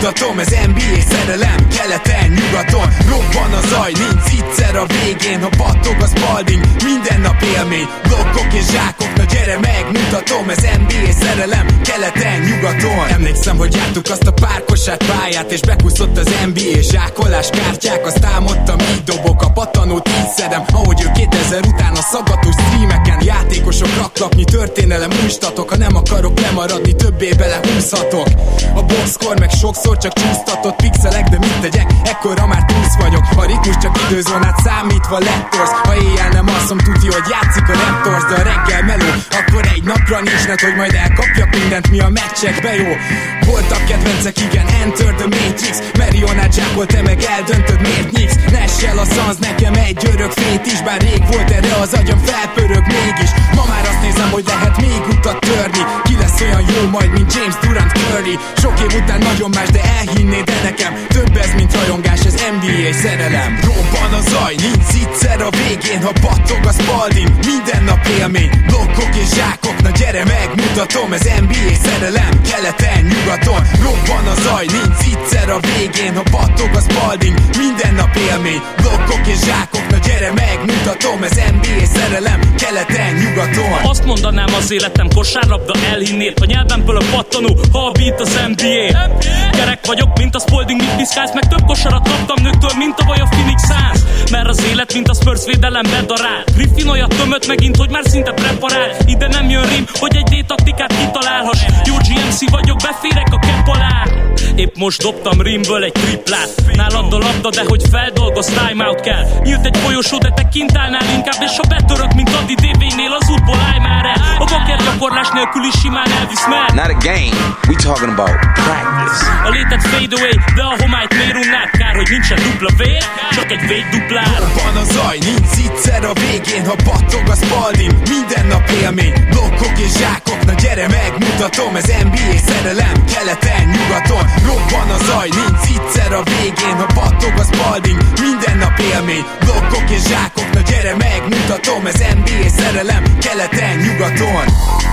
megmutatom, ez NBA szerelem, keleten, nyugaton. Robban a zaj, nincs egyszer a végén. Ha battog a Spalding, minden nap élmény. Blokkok és zsákok, na gyere megmutatom, ez NBA szerelem, keleten, nyugaton. Emlékszem, hogy jártuk azt a párkosát pályát, és bekúszott az NBA zsákolás kártyák. Azt támadtam, így dobok a pattanót, így szedem, ahogy ő 2000 után a szaggatós streameken. Játékosok, raklapnyi, történelem, újstatok. Ha nem akarok lemaradni, többé belehúzhatok. A boxkor meg sokszor csak csúsztatott pixelek, de mit tegyek, ekkora már túsz vagyok. A ritmus csak időzónát számítva lettorsz. Ha éjjel nem alszom, tudja, hogy játszik a Raptors, de a reggel meló, akkor egy napra nincs net, hogy majd elkapjak mindent, mi a meccsekbe jó. Voltak kedvencek, igen, Enter the Matrix. Marionát zsákol, te meg eldöntöd, miért nyíksz. Nessel a szansz, nekem egy örök fét is. Bár rég volt erre az agyam, felpörög mégis. Ma már azt nézem, hogy lehet még utat törni. Ki lesz olyan jó majd, mint James Durant, Curry. Sok év után nagyon más, de elhinnéd, de nekem több ez, mint rajongás, ez NBA szerelem. Robban a zaj, nincs egyszer a végén. Ha battog a Spalding, minden nap élmény. Blokkok és zsákok, na gyere megmutatom, ez NBA szerelem, keleten, nyugaton. Robban a zaj, nincs egyszer a végén. Ha battog a Spalding, minden nap élmény. Blokkok és zsákok, na gyere megmutatom, ez NBA szerelem, keleten, nyugaton. Azt mondanám, az életem kosárlabda, elhinnéd. A nyelvemből a pattanó, ha a beat az NBA. Gyerek vagyok, mint a Spalding, mit piszkálsz, meg több kosarat kaptam nőktől, mint tavaly a Phoenix Suns. Mert az élet, mint a Spurs védelem bedarál. Griffin olyat tömött megint, hogy már szinte preparál. Ide nem jön rím, hogy egy D-taktikát kitalálhass. Jó GMC vagyok, beférek a kepp alá. Épp most dobtam rimből egy triplát. Nálad a labda, de hogy feldolgoz, timeout kell. Nyílt egy folyosó, de te kint állnál inkább. És ha betörök, mint Adi DV-nél, az útból állj már el. A baker gyakorlás nélkül is simán elvisz meg. Not a game, we talking about practice. A létet fade away, de a homályt miért unnád? Kár, hogy nincsen dupla V, csak egy V duplár. Robban a zaj, nincs egyszer a végén. Ha battog a Spalding, minden nap élmény. Blokkok és zsákok, na gyere megmutatom, ez NBA szerelem, keleten, nyugaton. Robban a zaj, nincs egyszer a végén. Ha battog a Spalding, minden nap élmény. Blokkok és zsákok, na gyere megmutatom, ez NBA szerelem, keleten, nyugaton.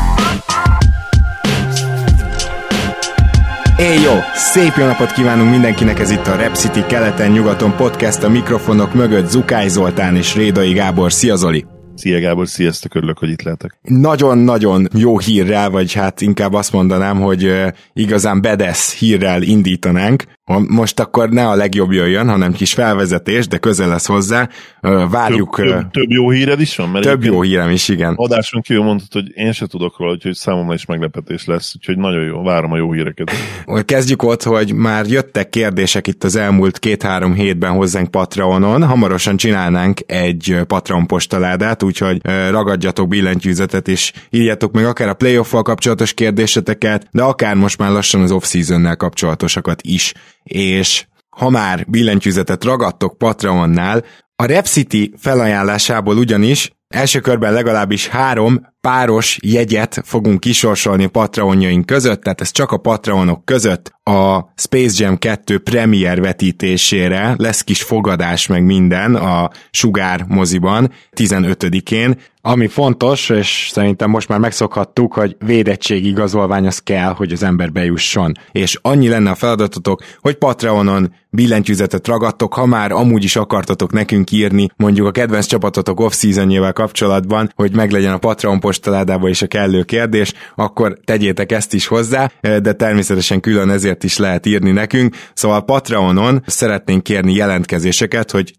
Jó, szép jó napot kívánunk mindenkinek, ez itt a Rap City keleten-nyugaton podcast, a mikrofonok mögött Zukály Zoltán és Rédai Gábor. Szia Zoli! Szia Gábor, sziasztok, örülök, hogy itt lehetek. Nagyon-nagyon jó hírrel, vagy hát inkább azt mondanám, hogy igazán badass hírrel indítanánk. Most akkor ne a legjobb jöjjön, hanem kis felvezetés, de közel lesz hozzá. Várjuk... Több jó híred is van? Mert több jó hírem is, igen. Adáson kívül mondtad, hogy én se tudok róla, úgyhogy számomra is meglepetés lesz, úgyhogy nagyon jó, várom a jó híreket. Kezdjük ott, hogy már jöttek kérdések itt az elmúlt 2-3 hétben hozzánk Patreonon. Hamarosan csinálnánk egy Patreon postaládát, úgyhogy ragadjatok billentyűzetet, és írjátok meg akár a playoff-val kapcsolatos kérdéseteket, de akár most már lassan az off-seasonnel kapcsolatosakat is. És ha már billentyűzetet ragadtok Patreonnál, a Rap City felajánlásából ugyanis első körben legalábbis 3 páros jegyet fogunk kisorsolni a Patreonjaink között, tehát ez csak a Patreonok között a Space Jam 2 premier vetítésére lesz kis fogadás meg minden a Sugár moziban 15-én. Ami fontos, és szerintem most már megszokhattuk, hogy védettségigazolvány az kell, hogy az ember bejusson. És annyi lenne a feladatotok, hogy Patreonon billentyűzetet ragadtok, ha már amúgy is akartatok nekünk írni, mondjuk a kedvenc csapatotok off-seasonjével kapcsolatban, hogy meglegyen a Patreon postaládába is a kellő kérdés, akkor tegyétek ezt is hozzá, de természetesen külön ezért is lehet írni nekünk. Szóval Patreonon szeretnénk kérni jelentkezéseket, hogy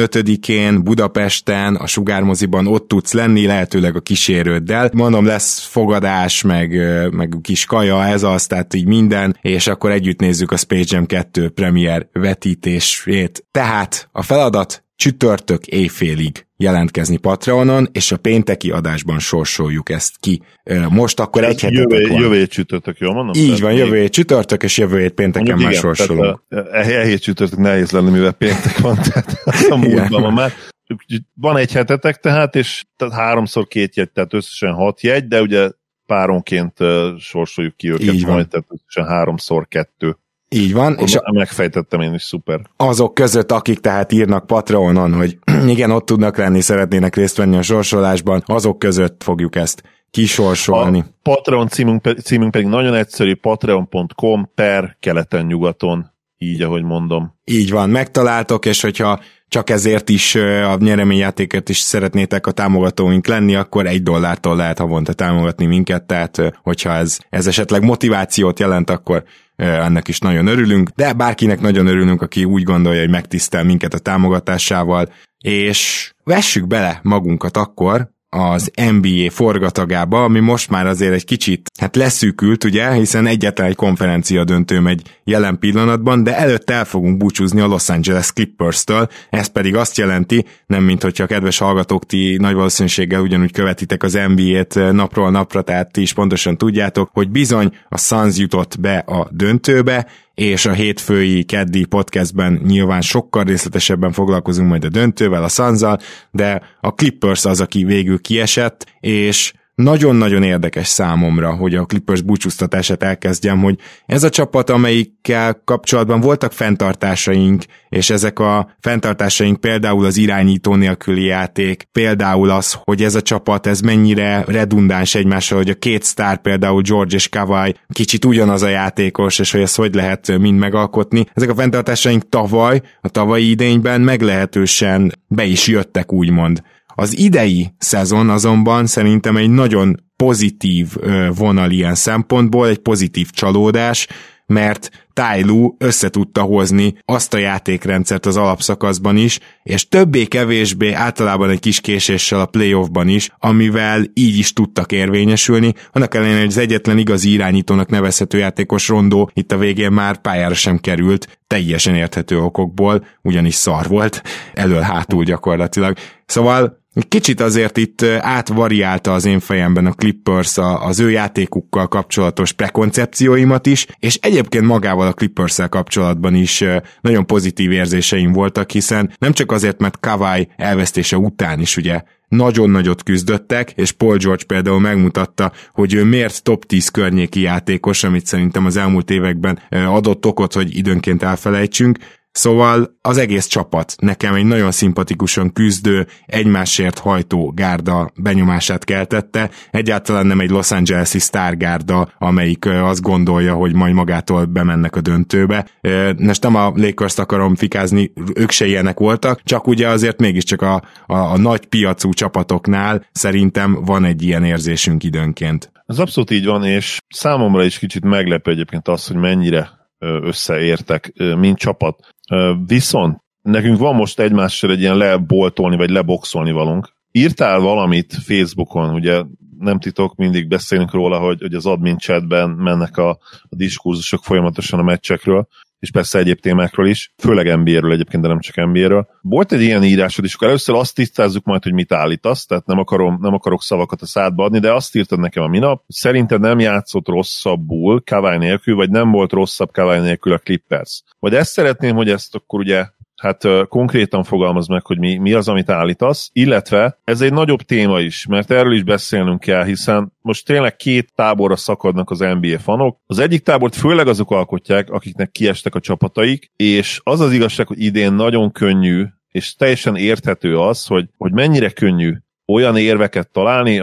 15-én Budapesten a Sugár moziban ott tudsz lenni, lehetőleg a kísérőddel. Mondom, lesz fogadás, meg kis kaja, ez az, tehát így minden, és akkor együtt nézzük a Space Jam 2 premier vetítését. Tehát a feladat csütörtök éjfélig jelentkezni Patreonon, és a pénteki adásban sorsoljuk ezt ki. Most akkor egy hetetek van. Jövő hét csütörtök, jól mondom? Így van, jövő hét csütörtök, és jövő hét pénteken már sorsolunk. Hét csütörtök nehéz lenni, mivel péntek van, tehát a múltban van már. Van egy hetetek tehát, és tehát 3x2 jegy, tehát összesen 6 jegy, de ugye páronként sorsoljuk ki őket majd, tehát összesen 3x2. Így van. És megfejtettem én is, szuper. Azok között, akik tehát írnak Patreonon, hogy igen, ott tudnak lenni, szeretnének részt venni a sorsolásban, azok között fogjuk ezt kisorsolni. A Patreon címünk pedig nagyon egyszerű, patreon.com/keleten-nyugaton, így ahogy mondom. Így van, megtaláltok, és hogyha csak ezért is a nyereményjátékért is szeretnétek a támogatóink lenni, akkor $1 lehet havonta támogatni minket, tehát hogyha ez esetleg motivációt jelent, akkor ennek is nagyon örülünk, de bárkinek nagyon örülünk, aki úgy gondolja, hogy megtisztel minket a támogatásával, és vessük bele magunkat akkor az NBA forgatagába, ami most már azért egy kicsit leszűkült, ugye, hiszen egyetlen egy konferencia döntő megy jelen pillanatban, de előtte el fogunk búcsúzni a Los Angeles Clippers-től, ez pedig azt jelenti, nem mint hogyha kedves hallgatók, ti nagy valószínűséggel ugyanúgy követitek az NBA-t napról napra, tehát ti is pontosan tudjátok, hogy bizony a Suns jutott be a döntőbe, és a hétfői keddi podcastben nyilván sokkal részletesebben foglalkozunk majd a döntővel, a Sunzzal, de a Clippers az, aki végül kiesett, és nagyon-nagyon érdekes számomra, hogy a Clippers búcsúztatását elkezdjem, hogy ez a csapat, amelyikkel kapcsolatban voltak fenntartásaink, és ezek a fenntartásaink például az irányító nélküli játék, például az, hogy ez a csapat, ez mennyire redundáns egymással, hogy a két sztár, például George és Kawhi kicsit ugyanaz a játékos, és hogy ezt hogy lehet mind megalkotni. Ezek a fenntartásaink a tavalyi idényben meglehetősen be is jöttek, úgymond. Az idei szezon azonban szerintem egy nagyon pozitív vonal ilyen szempontból, egy pozitív csalódás, mert Ty Lue összetudta hozni azt a játékrendszert az alapszakaszban is, és többé-kevésbé általában egy kis késéssel a playoffban is, amivel így is tudtak érvényesülni. Annak ellenére, hogy az egyetlen igazi irányítónak nevezhető játékos Rondo itt a végén már pályára sem került, teljesen érthető okokból, ugyanis szar volt, elől-hátul gyakorlatilag. Szóval kicsit azért itt átvariálta az én fejemben a Clippers az ő játékukkal kapcsolatos prekoncepcióimat is, és egyébként magával a Clippers-szel kapcsolatban is nagyon pozitív érzéseim voltak, hiszen nem csak azért, mert Kawhi elvesztése után is ugye nagyon nagyot küzdöttek, és Paul George például megmutatta, hogy ő miért top 10 környéki játékos, amit szerintem az elmúlt években adott okot, hogy időnként elfelejtsünk. Szóval az egész csapat nekem egy nagyon szimpatikusan küzdő, egymásért hajtó gárda benyomását keltette. Egyáltalán nem egy Los Angeles-i sztárgárda, amelyik azt gondolja, hogy majd magától bemennek a döntőbe. Most nem a Lakers-t akarom fikázni, ők se ilyenek voltak, csak ugye azért mégiscsak a nagy piacú csapatoknál szerintem van egy ilyen érzésünk időnként. Ez abszolút így van, és számomra is kicsit meglepő egyébként az, hogy mennyire összeértek, mint csapat. Viszont nekünk van most egymással egy ilyen leboltolni, vagy leboxolni valunk. Írtál valamit Facebookon, ugye nem titok, mindig beszélünk róla, hogy az admin chatben mennek a diskurzusok folyamatosan a meccsekről, és persze egyéb témákról is, főleg NBA-ről egyébként, de nem csak NBA-ről. Volt egy ilyen írásod, és akkor először azt tisztázzuk majd, hogy mit állítasz, tehát nem akarok szavakat a szádba adni, de azt írtad nekem a minap, szerinted nem játszott rosszabbul Kawhi nélkül, vagy nem volt rosszabb Kawhi nélkül a Clippers. Vagy ezt szeretném, hogy ezt akkor ugye konkrétan fogalmaz meg, hogy mi az, amit állítasz, illetve ez egy nagyobb téma is, mert erről is beszélnünk kell, hiszen most tényleg két táborra szakadnak az NBA fanok. Az egyik tábort főleg azok alkotják, akiknek kiestek a csapataik, és az az igazság, hogy idén nagyon könnyű, és teljesen érthető az, hogy mennyire könnyű olyan érveket találni,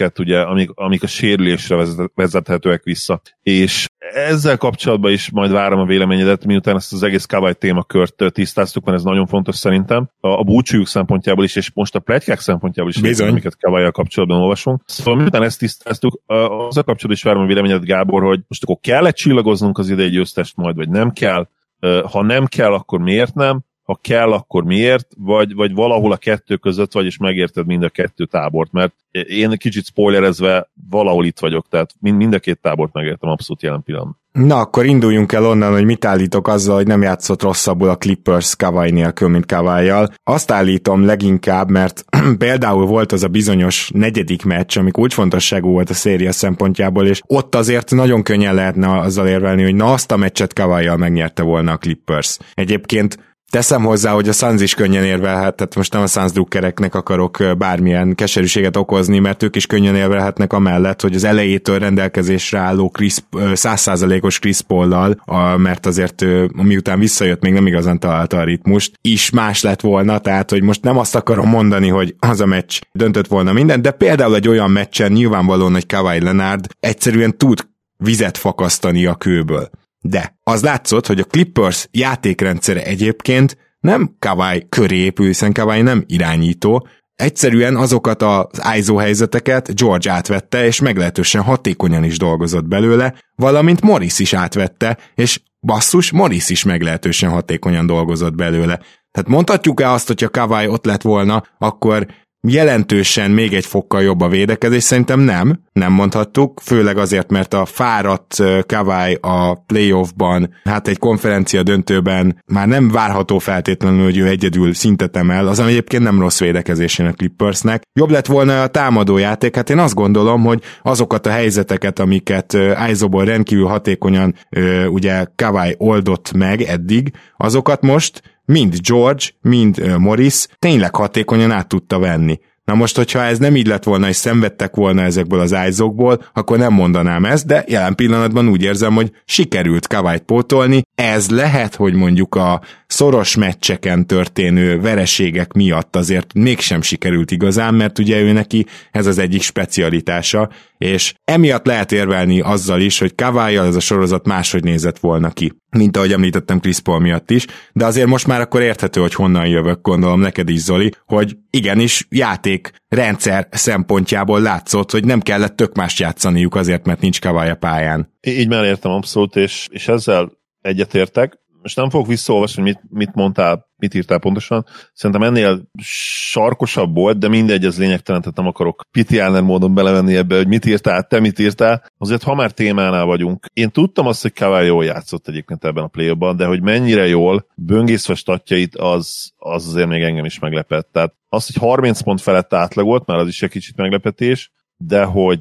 amik a sérülésre vezethetőek vissza. És ezzel kapcsolatban is majd várom a véleményedet, miután ezt az egész Kawhi témakört tisztáztuk, mert ez nagyon fontos szerintem. A búcsújuk szempontjából is, és most a pletykák szempontjából is, amiket Kawhi-jal kapcsolatban olvasunk. Szóval miután ezt tisztáztuk, azzal kapcsolatban is várom a véleményedet, Gábor, hogy most akkor kell-e csillagoznunk az idei győztest majd, vagy nem kell? Ha nem kell, akkor miért nem? Ha kell, akkor miért, vagy valahol a kettő között vagy, és megérted mind a kettő tábort, mert én kicsit spoilerezve valahol itt vagyok, tehát mind a két tábort megértem abszolút jelen pillanatban. Na, akkor induljunk el onnan, hogy mit állítok azzal, hogy nem játszott rosszabbul a Clippers Kawhi nélkül, mint Kawhi-jal. Azt állítom leginkább, mert például volt az a bizonyos negyedik meccs, ami kulcsfontosságú volt a széria szempontjából, és ott azért nagyon könnyen lehetne azzal érvelni, hogy na azt a meccset Kawhi-jal megnyerte volna a Clippers. Egyébként Teszem hozzá, hogy a Suns is könnyen érvelhet, tehát most nem a Suns drukkereknek akarok bármilyen keserűséget okozni, mert ők is könnyen érvelhetnek amellett, hogy az elejétől rendelkezésre álló 100%-os Chris Paul-lal, mert azért miután visszajött, még nem igazán találta a ritmust, is más lett volna, tehát hogy most nem azt akarom mondani, hogy az a meccs döntött volna mindent, de például egy olyan meccsen nyilvánvalóan, hogy Kawhi Leonard egyszerűen tud vizet fakasztani a kőből. De az látszott, hogy a Clippers játékrendszere egyébként nem Kawhi köré épül, hiszen Kawhi nem irányító, egyszerűen azokat az ISO helyzeteket George átvette, és meglehetősen hatékonyan is dolgozott belőle, valamint Morris is átvette, és basszus, Morris is meglehetősen hatékonyan dolgozott belőle. Tehát mondhatjuk-e azt, hogyha Kawhi ott lett volna, akkor jelentősen még egy fokkal jobb a védekezés? Szerintem nem mondhattuk, főleg azért, mert a fáradt Kawhi a playoffban, hát egy konferencia döntőben már nem várható feltétlenül, hogy ő egyedül szintet emel, az egyébként nem rossz védekezésén a Clippersnek. Jobb lett volna a támadójáték, hát én azt gondolom, hogy azokat a helyzeteket, amiket ISO-ból rendkívül hatékonyan ugye Kawhi oldott meg eddig, azokat most mind George, mind Morris tényleg hatékonyan át tudta venni. Na most, hogyha ez nem így lett volna, és szenvedtek volna ezekből az ISO-kból, akkor nem mondanám ezt, de jelen pillanatban úgy érzem, hogy sikerült Kawhit pótolni. Ez lehet, hogy mondjuk a szoros meccseken történő vereségek miatt azért mégsem sikerült igazán, mert ugye ő neki ez az egyik specialitása, és emiatt lehet érvelni azzal is, hogy Kawhijjal ez a sorozat máshogy nézett volna ki, mint ahogy említettem Chris Paul miatt is, de azért most már akkor érthető, hogy honnan jövök, gondolom neked is, Zoli, hogy igenis játékrendszer szempontjából látszott, hogy nem kellett tök mást játszaniuk azért, mert nincs Kawhi a pályán. Így már értem abszolút, és ezzel egyetértek. Most nem fogok visszaolvasni, hogy mit mondtál, mit írtál pontosan. Szerintem ennél sarkosabb volt, de mindegy, ez lényegtelen, tehát nem akarok pitiáner módon belevenni ebbe, hogy mit írtál, te mit írtál. Azért, ha már témánál vagyunk, én tudtam azt, hogy Kawhi jól játszott egyébként ebben a play-ban, de hogy mennyire jól böngészve statjait, az azért még engem is meglepett. Tehát az, hogy 30 pont felett átlagolt, már az is egy kicsit meglepetés, de hogy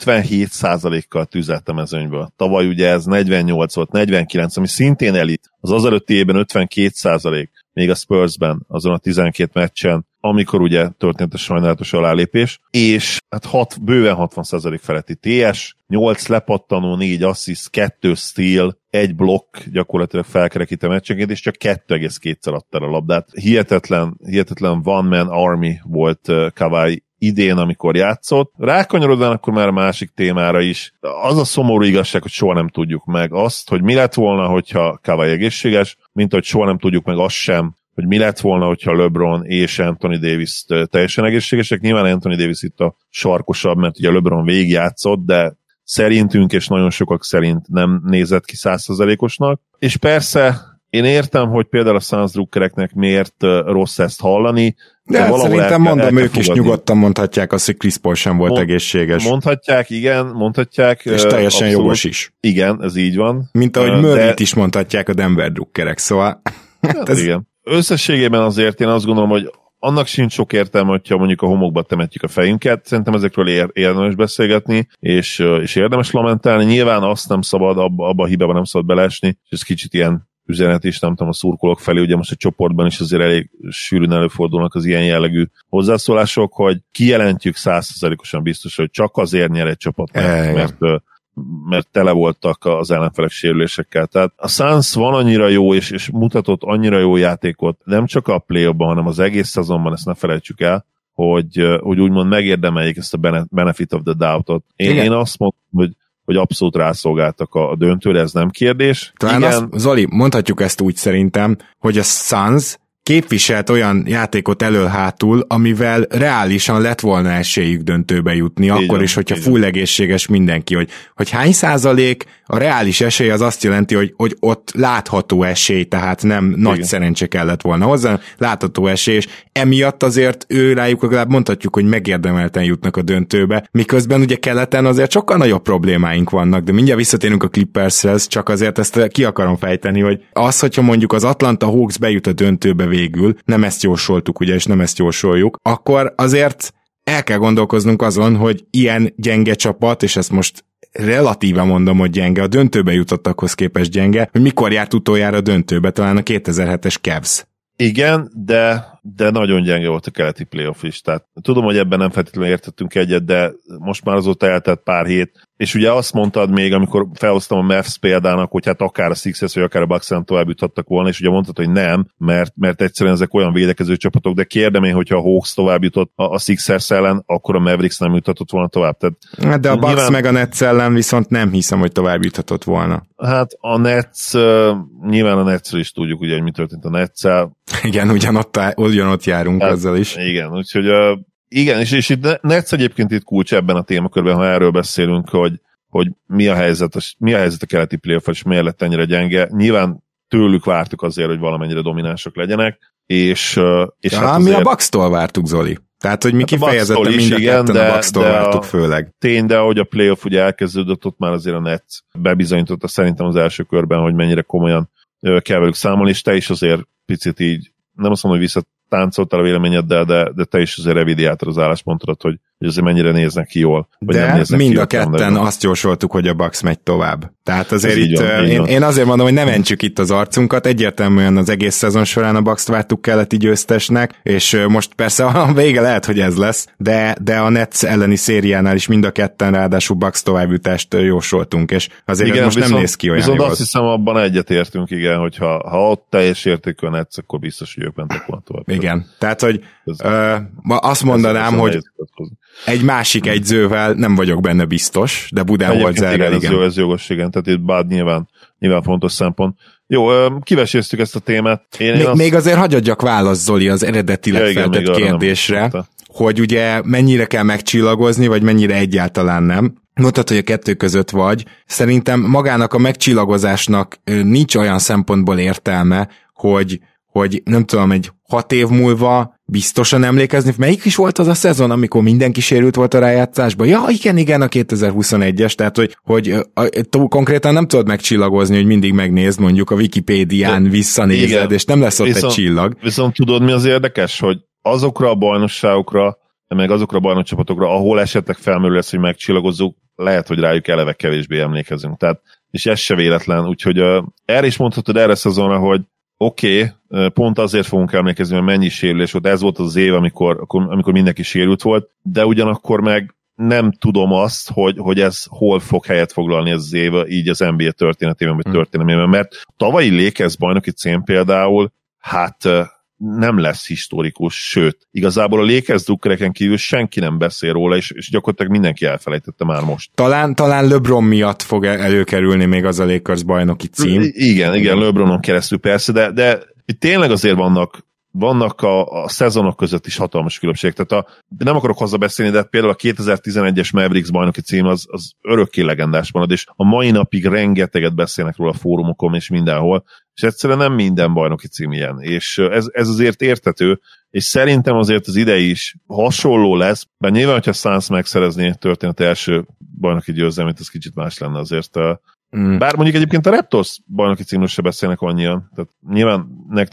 57%-kal tüzelt a mezőnyből. Tavaly ugye ez 48 volt, 49, ami szintén elit. Az előtti évben 52%, még a Spursben, azon a 12 meccsen, amikor ugye történt a sajnálatos alálépés, és hát bőven 60% feletti TS, 8 lepattanó, 4 assziszt, 2 steal, 1 blokk gyakorlatilag felkerekít a meccsenként, és csak 2,2-szer adta a labdát. Hihetetlen one-man army volt Kawhi idén, amikor játszott. Rákanyarodván akkor már a másik témára is. Az a szomorú igazság, hogy soha nem tudjuk meg azt, hogy mi lett volna, hogyha Kawhi egészséges, mint hogy soha nem tudjuk meg azt sem, hogy mi lett volna, hogyha LeBron és Anthony Davis teljesen egészségesek. Nyilván Anthony Davis itt a sarkosabb, mert ugye LeBron végigjátszott, de szerintünk és nagyon sokak szerint nem nézett ki 100%-osnak. És persze én értem, hogy például a Suns drukkereknek miért rossz ezt hallani, de szerintem mondom, ők is nyugodtan mondhatják azt, hogy Chris Paul sem volt egészséges. Mondhatják, igen, mondhatják. És teljesen abszolút jogos is. Igen, ez így van. Mint ahogy Murrayt is mondhatják a Denver drukkerek, szóval... Hát ez... Igen. Összességében azért én azt gondolom, hogy annak sincs sok értelme, hogyha mondjuk a homokba temetjük a fejünket. Szerintem ezekről érdemes beszélgetni, és érdemes lamentálni. Nyilván azt nem szabad, abba a hibába nem szabad beleesni, és ez kicsit ilyen üzenet is, nem tudom, a szurkolók felé, ugye most a csoportban is azért elég sűrűn előfordulnak az ilyen jellegű hozzászólások, hogy kijelentjük 100%-osan biztos, hogy csak azért nyer egy csapat, mert tele voltak az ellenfelek sérülésekkel. Tehát a Suns van annyira jó, és mutatott annyira jó játékot, nem csak a play-offban, hanem az egész szezonban, ezt ne felejtsük el, hogy úgymond megérdemeljék ezt a benefit of the doubt-ot. Én azt mondom, hogy abszolút rászolgáltak a döntőre, ez nem kérdés. Talán Zoli, mondhatjuk ezt úgy szerintem, hogy a Suns képviselt olyan játékot elől-hátul, amivel reálisan lett volna esélyük döntőbe jutni, akkor is, hogyha full egészséges mindenki, hogy hány százalék a reális esély az azt jelenti, hogy ott látható esély, tehát nem nagy szerencse kellett volna hozzá, látható esély, és emiatt azért rájuk legalább mondhatjuk, hogy megérdemelten jutnak a döntőbe, miközben ugye keleten azért sokkal nagyobb problémáink vannak, de mindjárt visszatérünk a Clippershez, csak azért ezt ki akarom fejteni, hogy az, hogyha mondjuk az Atlanta Hawks bejut a döntőbe végül, nem ezt jósoltuk, ugye, és nem ezt jósoljuk, akkor azért el kell gondolkoznunk azon, hogy ilyen gyenge csapat, és ezt most relatíve mondom, hogy gyenge, a döntőbe jutottakhoz képest gyenge, hogy mikor járt utoljára a döntőbe, talán a 2007-es Cavs. Igen, de nagyon gyenge volt a keleti playoff is. Tehát tudom, hogy ebben nem feltétlenül értettünk egyet, de most már azóta eltelt pár hét, és ugye azt mondtad még, amikor felhoztam a Mavs példának, hogy hát akár a Sixers, vagy akár a Bucks tovább juthattak volna, és ugye mondtad, hogy nem, mert egyszerűen ezek olyan védekező csapatok, de kérdem én, hogyha a Hawks tovább jutott a Sixers ellen, akkor a Mavericks nem juthatott volna tovább. Tehát, de a Bucks meg a Nets ellen viszont nem hiszem, hogy tovább juthatott volna. Hát a Nets, nyilván a Netsről is tudjuk, ugye, hogy mi történt a Netszel. Igen, ugyanott járunk hát, azzal is. Igen, úgyhogy igen, és itt Nets egyébként itt kulcs ebben a témakörben, ha erről beszélünk, hogy mi a helyzet a keleti playoff, és miért lett ennyire gyenge. Nyilván tőlük vártuk azért, hogy valamennyire dominánsak legyenek, és hát azért... Mi a Bucks-tól vártuk, Zoli. Tehát, hogy mi kifejezetten mind a ketten a Bucks-tól vártuk főleg. Tény, de ahogy a playoff ugye elkezdődött, ott már azért a Nets bebizonyította szerintem az első körben, hogy mennyire komolyan kell velük számolni, és te is azért picit így, nem azt mondom, hogy visszatáncoltál a véleményeddel, de te is azért revidiáltad az álláspontodat, hogy azért mennyire néznek ki jól. De mind a ketten azt jósoltuk, hogy a Bucks megy tovább. Tehát azért itt, én azért mondom, hogy ne mentsük itt az arcunkat, egyértelműen az egész szezon során a Bucks-t vártuk keleti győztesnek, és most persze a vége lehet, hogy ez lesz, de a Nets elleni szériánál is mind a ketten ráadásul Bucks továbbjutást jósoltunk, és azért igen, most nem néz ki olyan viszont jól. Azt hiszem, abban egyetértünk, igen, hogy ha ott teljes értékű a Nets, akkor biztos, hogy ők mentek volna tovább. Igen, tehát, hogy azt mondanám, hogy egy másik egyzővel nem vagyok benne biztos, de Budenholzerrel igen. Ez jogos, igen, tehát itt bár nyilván fontos szempont. Jó, kiveséztük ezt a témát. Még azért hagyjadjak választ, Zoli, az eredetileg feltett kérdésre, hogy ugye mennyire kell megcsillagozni, vagy mennyire egyáltalán nem. Mondtad, hogy a kettő között vagy. Szerintem magának a megcsillagozásnak nincs olyan szempontból értelme, hogy nem tudom, egy 6 év múlva biztosan emlékezni. Melyik is volt az a szezon, amikor mindenki sérült volt a rájátszásban? Ja, igen, a 2021-es, tehát hogy konkrétan nem tudod megcsillagozni, hogy mindig megnézd, mondjuk a Wikipédián visszanézed, igen, és nem lesz ott egy csillag. Viszont tudod, mi az érdekes, hogy azokra a bajnokságokra, meg azokra a bajnokcsapatokra, ahol esetleg felmerül lesz, hogy megcsillagozzuk, lehet, hogy rájuk eleve kevésbé emlékezünk. Tehát, és ez se véletlen, úgyhogy erre is mondhatod erre a szezonra, hogy oké, pont azért fogunk emlékezni, mert mennyi sérülés volt, ez volt az év, amikor mindenki sérült volt, de ugyanakkor meg nem tudom azt, hogy ez hol fog helyet foglalni ez az év, így az NBA történetében, vagy történelmében, mert tavalyi Lakers bajnoki cím például, hát nem lesz historikus, sőt, igazából a Lakers drukkereken kívül senki nem beszél róla, és gyakorlatilag mindenki elfelejtette már most. Talán LeBron miatt fog előkerülni még az a Lakers bajnoki cím. Igen, LeBronon keresztül persze, de itt tényleg azért vannak a szezonok között is hatalmas különbség. Tehát nem akarok hozzá beszélni, de például a 2011-es Mavericks bajnoki cím az örökké legendás marad, és a mai napig rengeteget beszélnek róla a fórumokon és mindenhol, és egyszerűen nem minden bajnoki cím ilyen. És ez azért érthető, és szerintem azért az idei is hasonló lesz, bár nyilván, hogyha Suns megszerezné történet első bajnoki győzelmét, ez kicsit más lenne azért. Bár mondjuk egyébként a Raptors bajnoki címről se beszélnek annyian, tehát nyilván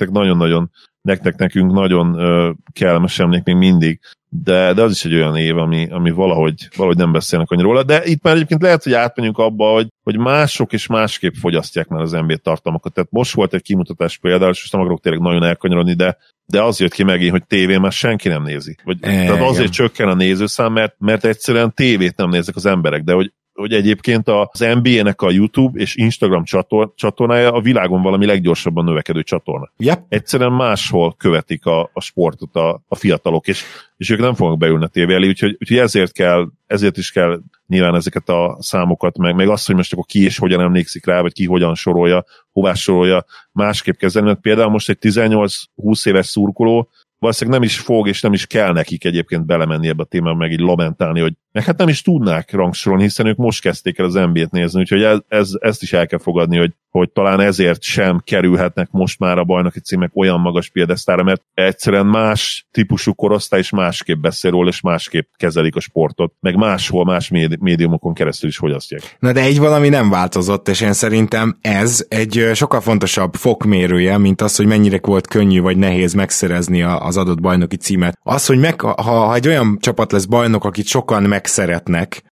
nekünk nagyon kellemes emlék még mindig, de az is egy olyan év, ami valahogy nem beszélnek annyira róla, de itt már egyébként lehet, hogy átmenjünk abba, hogy mások és másképp fogyasztják már az NBA tartalmakat. Tehát most volt egy kimutatás például, és most nem akarok tényleg nagyon elkanyarodni, de az jött ki megint, hogy tévén már senki nem nézi. Tehát azért csökken a nézőszám, mert egyszerűen tévét nem néznek az emberek, de hogy egyébként az NBA-nek a YouTube és Instagram csatornája a világon valami leggyorsabban növekedő csatorna. Yep. Egyszerűen máshol követik a sportot a fiatalok, és ők nem fognak beülni a tévé elé, úgyhogy ezért is kell nyilván ezeket a számokat, meg azt, hogy most akkor ki és hogyan emlékszik rá, vagy ki hogyan sorolja, hová sorolja, másképp kezelni, mert például most egy 18-20 éves szurkoló valószínűleg nem is fog, és nem is kell nekik egyébként belemenni ebbe a témába, meg így lamentálni, hogy meg hát nem is tudnák rangsorolni, hiszen ők most kezdték el az NBA-t nézni, úgyhogy ezt is el kell fogadni, hogy talán ezért sem kerülhetnek most már a bajnoki címek olyan magas piedesztára, mert egyszerűen más típusú korosztály is másképp beszél róla, és másképp kezelik a sportot, meg máshol, más médiumokon keresztül is fogyasztják. Na de egy valami nem változott, és én szerintem ez egy sokkal fontosabb fokmérője, mint az, hogy mennyire volt könnyű vagy nehéz megszerezni az adott bajnoki címet. Az, hogy ha egy olyan csapat lesz bajnok, akit sokan megszeretnek,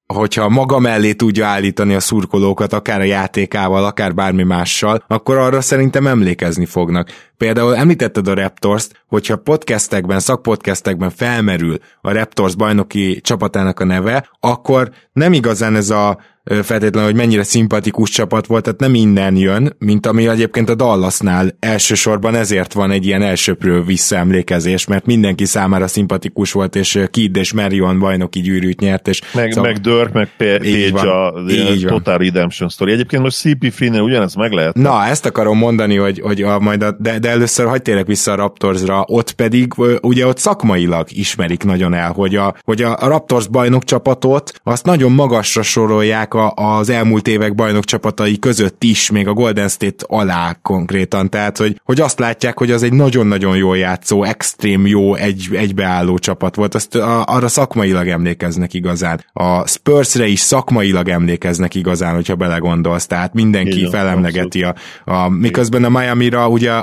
hogyha maga mellé tudja állítani a szurkolókat, akár a játékával, akár bármi mással, akkor arra szerintem emlékezni fognak. Például említetted a Raptors-t, hogyha podcastekben, szakpodcastekben felmerül a Raptors bajnoki csapatának a neve, akkor nem igazán ez a feltétlenül, hogy mennyire szimpatikus csapat volt, tehát nem innen jön, mint ami egyébként a Dallasnál elsősorban ezért van egy ilyen elsöprő visszaemlékezés, mert mindenki számára szimpatikus volt, és Kidd és Marion bajnoki gyűrűt nyert, és meg Dirk, meg Page a Total Redemption Story. Egyébként most CP3-nél ugyanez meg lehet. Na, ezt akarom mondani, hogy de először hagyj térek vissza a Raptorsra, ott pedig ugye ott szakmailag ismerik nagyon el, hogy a Raptors bajnok csapatot azt nagyon magasra sorolják az elmúlt évek bajnok csapatai között is, még a Golden State alá konkrétan, tehát hogy azt látják, hogy az egy nagyon-nagyon jól játszó, extrém jó, egybeálló csapat volt, azt arra szakmailag emlékeznek igazán. A Spursre is szakmailag emlékeznek igazán, hogyha belegondolsz, tehát mindenki igen, felemlegeti miközben a Miamira ugye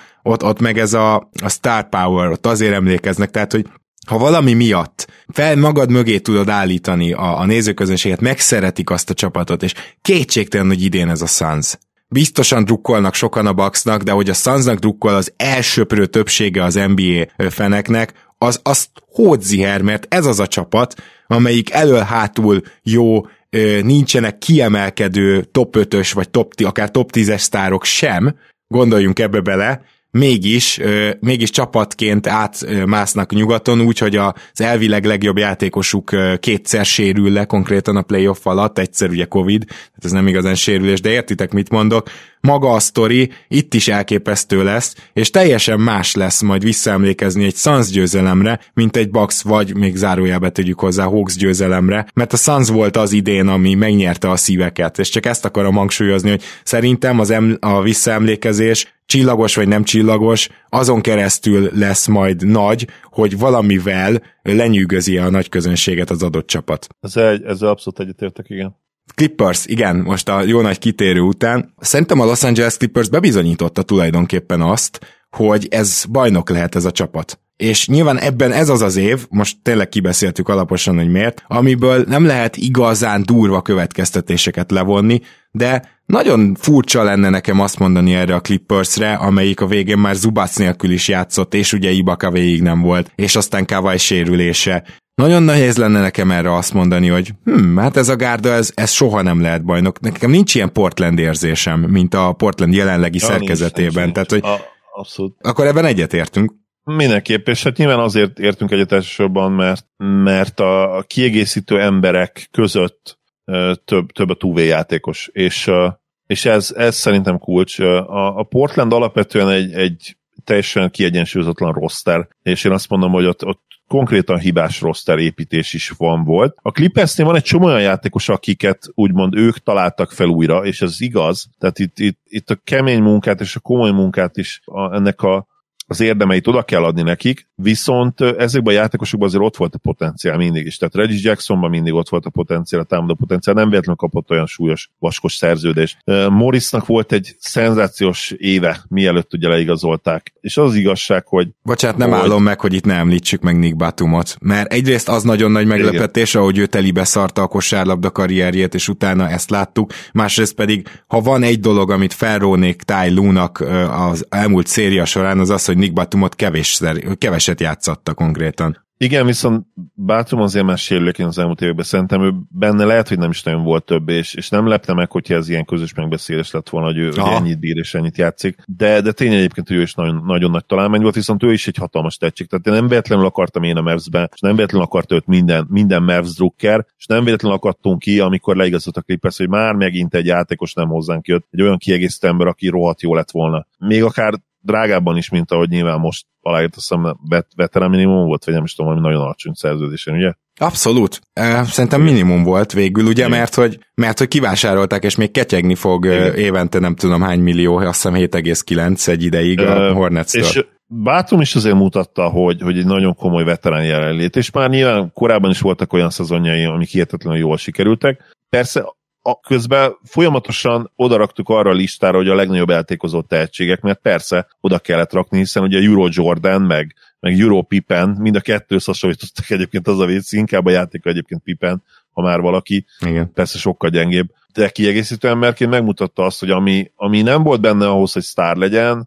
ott meg ez a star power, ott azért emlékeznek, tehát hogy ha valami miatt magad mögé tudod állítani a nézőközönséget, megszeretik azt a csapatot, és kétségtelen, hogy idén ez a Suns. Biztosan drukkolnak sokan a Bucksnak, de hogy a Sunsnak drukkol az elsöprő többsége az NBA feneknek, az hódziher, mert ez az a csapat, amelyik elől-hátul jó, nincsenek kiemelkedő top 5-ös, vagy akár top 10-es sztárok sem, gondoljunk ebbe bele, mégis csapatként átmásznak nyugaton, úgyhogy az elvileg legjobb játékosuk kétszer sérül le konkrétan a playoff alatt, egyszer ugye Covid, tehát ez nem igazán sérülés, de értitek, mit mondok. Maga a sztori itt is elképesztő lesz, és teljesen más lesz majd visszaemlékezni egy Suns győzelemre, mint egy Bucks, vagy még zárójelbe tegyük hozzá Hawks győzelemre, mert a Suns volt az idén, ami megnyerte a szíveket, és csak ezt akarom hangsúlyozni, hogy szerintem a visszaemlékezés csillagos vagy nem csillagos, azon keresztül lesz majd nagy, hogy valamivel lenyűgözi a nagy közönséget az adott csapat. Ezzel abszolút egyetértek, igen. Clippers, igen, most a jó nagy kitérő után. Szerintem a Los Angeles Clippers bebizonyította tulajdonképpen azt, hogy ez bajnok lehet ez a csapat. És nyilván ebben ez az év, most tényleg kibeszéltük alaposan, hogy miért, amiből nem lehet igazán durva következtetéseket levonni, de nagyon furcsa lenne nekem azt mondani erre a Clippersre, amelyik a végén már Zubac nélkül is játszott, és ugye Ibaka végig nem volt, és aztán Kawhi sérülése. Nagyon nehéz lenne nekem erre azt mondani, hogy hát ez a gárda, ez soha nem lehet bajnok. Nekem nincs ilyen Portland érzésem, mint a Portland jelenlegi szerkezetében. Nincs. Tehát, hogy abszolút. Akkor ebben egyetértünk. Mindenképp, és hát nyilván azért értünk egyet elsősorban, mert a kiegészítő emberek között több a two-way játékos, és ez szerintem kulcs. A Portland alapvetően egy teljesen kiegyensúlyozatlan roster, és én azt mondom, hogy ott konkrétan hibás roster építés is volt. A Clippersnél van egy csomó olyan játékos, akiket úgymond ők találtak fel újra, és ez igaz, tehát itt a kemény munkát és a komoly munkát is ennek az érdemeit oda kell adni nekik, viszont ezekben a játékosokban azért ott volt a potenciál mindig is. Tehát Reggie Jacksonban mindig ott volt a potenciál, a támadó potenciál, nem véletlenül kapott olyan súlyos, vaskos szerződést. Morrisnak volt egy szenzációs éve, mielőtt ugye leigazolták. És az igazság, hogy... Bocsánat, nem állom meg, hogy itt ne említsük meg Nick Batumot, mert egyrészt az nagyon nagy meglepetés, ahogy ő telibe szarta a kosárlabda karrierjét, és utána ezt láttuk. Másrészt pedig, ha van egy dolog, amit felrónék Ty Lue-nak az elmúlt széria során, az az, hogy Nick Batumot keveset játszatta konkrétan. Igen, viszont Batum azért már sérülékeny az elmúlt években. Szerintem ő benne lehet, hogy nem is nagyon volt több, és nem lepne meg, hogyha ez ilyen közös megbeszélés lett volna, hogy ő ennyit bír és ennyit játszik. De tény egyébként, hogy ő is nagyon, nagyon nagy találmány volt, viszont ő is egy hatalmas tehetség. Tehát én nem véletlenül akartam én a Mavs-ben, és nem véletlenül akart őt minden Mavs drukker, és nem véletlenül akadtunk ki, amikor leigazolt a Clippers, hogy már megint egy játékos nem hozzánk jött, egy olyan kiegészítő ember, aki rohadt jó lett volna. Még akár drágábban is, mint ahogy nyilván most aláírt, azt hiszem veterán minimum volt, vagy nem is tudom, valami nagyon alacsony szerződésen, ugye? Abszolút. Szerintem minimum volt végül, ugye, mert hogy kivásárolták, és még ketyegni fog évente nem tudom hány millió, azt hiszem 7,9 egy ideig a Hornets-től. És Batum is azért mutatta, hogy egy nagyon komoly veterán jelenlét, és már nyilván korábban is voltak olyan szezonjai, amik hihetetlenül jól sikerültek. Persze közben folyamatosan odaraktuk arra a listára, hogy a legnagyobb eltékozott tehetségek, mert persze oda kellett rakni, hiszen ugye Euro Jordan, meg Euro Pippen, mind a kettőt hasonlítottak egyébként, az a vicc, inkább a játéka egyébként Pippen ha már valaki. Igen. Persze sokkal gyengébb. De kiegészítő emberként megmutatta azt, hogy ami nem volt benne ahhoz, hogy sztár legyen,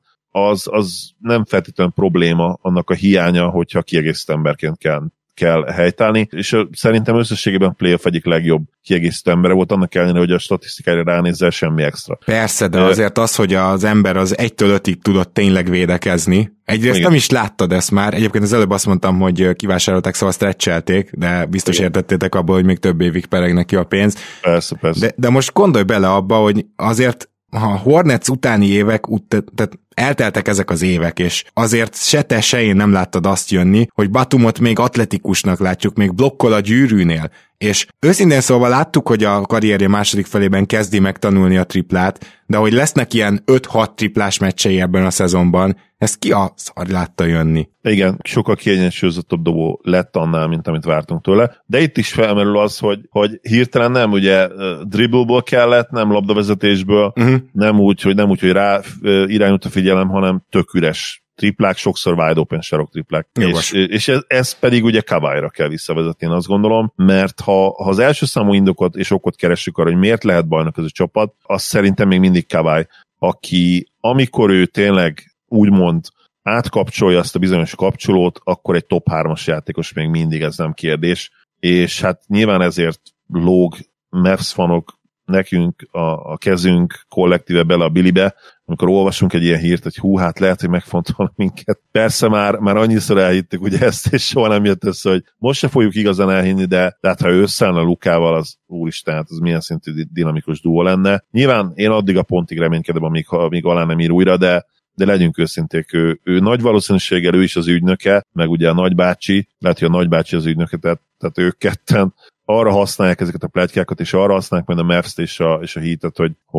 az nem feltétlenül probléma, annak a hiánya, hogyha kiegészítő emberként kell helytállni, és szerintem összességében playoff egyik legjobb kiegészítő embere volt, annak ellenére, hogy a statisztikára ránézzel, semmi extra. Persze, de azért az, hogy az ember az 1-től 5-ig tudott tényleg védekezni. Egyrészt nem is láttad ezt már, egyébként az előbb azt mondtam, hogy kivásárolták, szóval stretchelték, de biztos értettétek abból, hogy még több évig peregnek ki a pénz. Persze. De most gondolj bele abba, hogy azért ha Hornets utáni évek, tehát elteltek ezek az évek, és azért se te, se én nem láttad azt jönni, hogy Batumot még atletikusnak látjuk, még blokkol a gyűrűnél, és őszintén szóval láttuk, hogy a karrierje második felében kezdi megtanulni a triplát, de hogy lesznek ilyen 5-6 triplás meccsei ebben a szezonban, ezt ki a szar látta jönni? Igen, sokkal kiegyensúlyozottabb dobó lett annál, mint amit vártunk tőle, de itt is felmerül az, hogy hirtelen nem ugye dribblból kellett, nem labdavezetésből, nem úgy, hogy rá irányult a figyelem, hanem tök üres triplák, sokszor wide open sarok triplák. És ez pedig ugye Kawhira kell visszavezetni, én azt gondolom, mert ha az első számú indokot és okot keressük arra, hogy miért lehet bajnok ez a csapat, az szerintem még mindig Kawhi, aki amikor ő tényleg úgymond átkapcsolja azt a bizonyos kapcsolót, akkor egy top 3-as játékos még mindig, ez nem kérdés. És hát nyilván ezért lóg Mavs fanok nekünk a kezünk kollektíve bele a bilibe, amikor olvasunk egy ilyen hírt, hogy hú, hát lehet, hogy megfontolnak minket. Persze már annyiszor elhittük ugye ezt, és soha nem jött össze, hogy most se fogjuk igazán elhinni, de hát ha ő összeállna Lukával, az úristen, hát az milyen szintű dinamikus duó lenne. Nyilván én addig a pontig reménykedem, amíg alá nem ír újra, de legyünk őszinték, ő nagy valószínűséggel ő is az ügynöke, meg ugye a nagybácsi, lehet, hogy a nagybácsi az ügynöke, tehát ők ketten arra használják ezeket a pletykákat, és arra használják majd a Mavs-t és a Heat-et,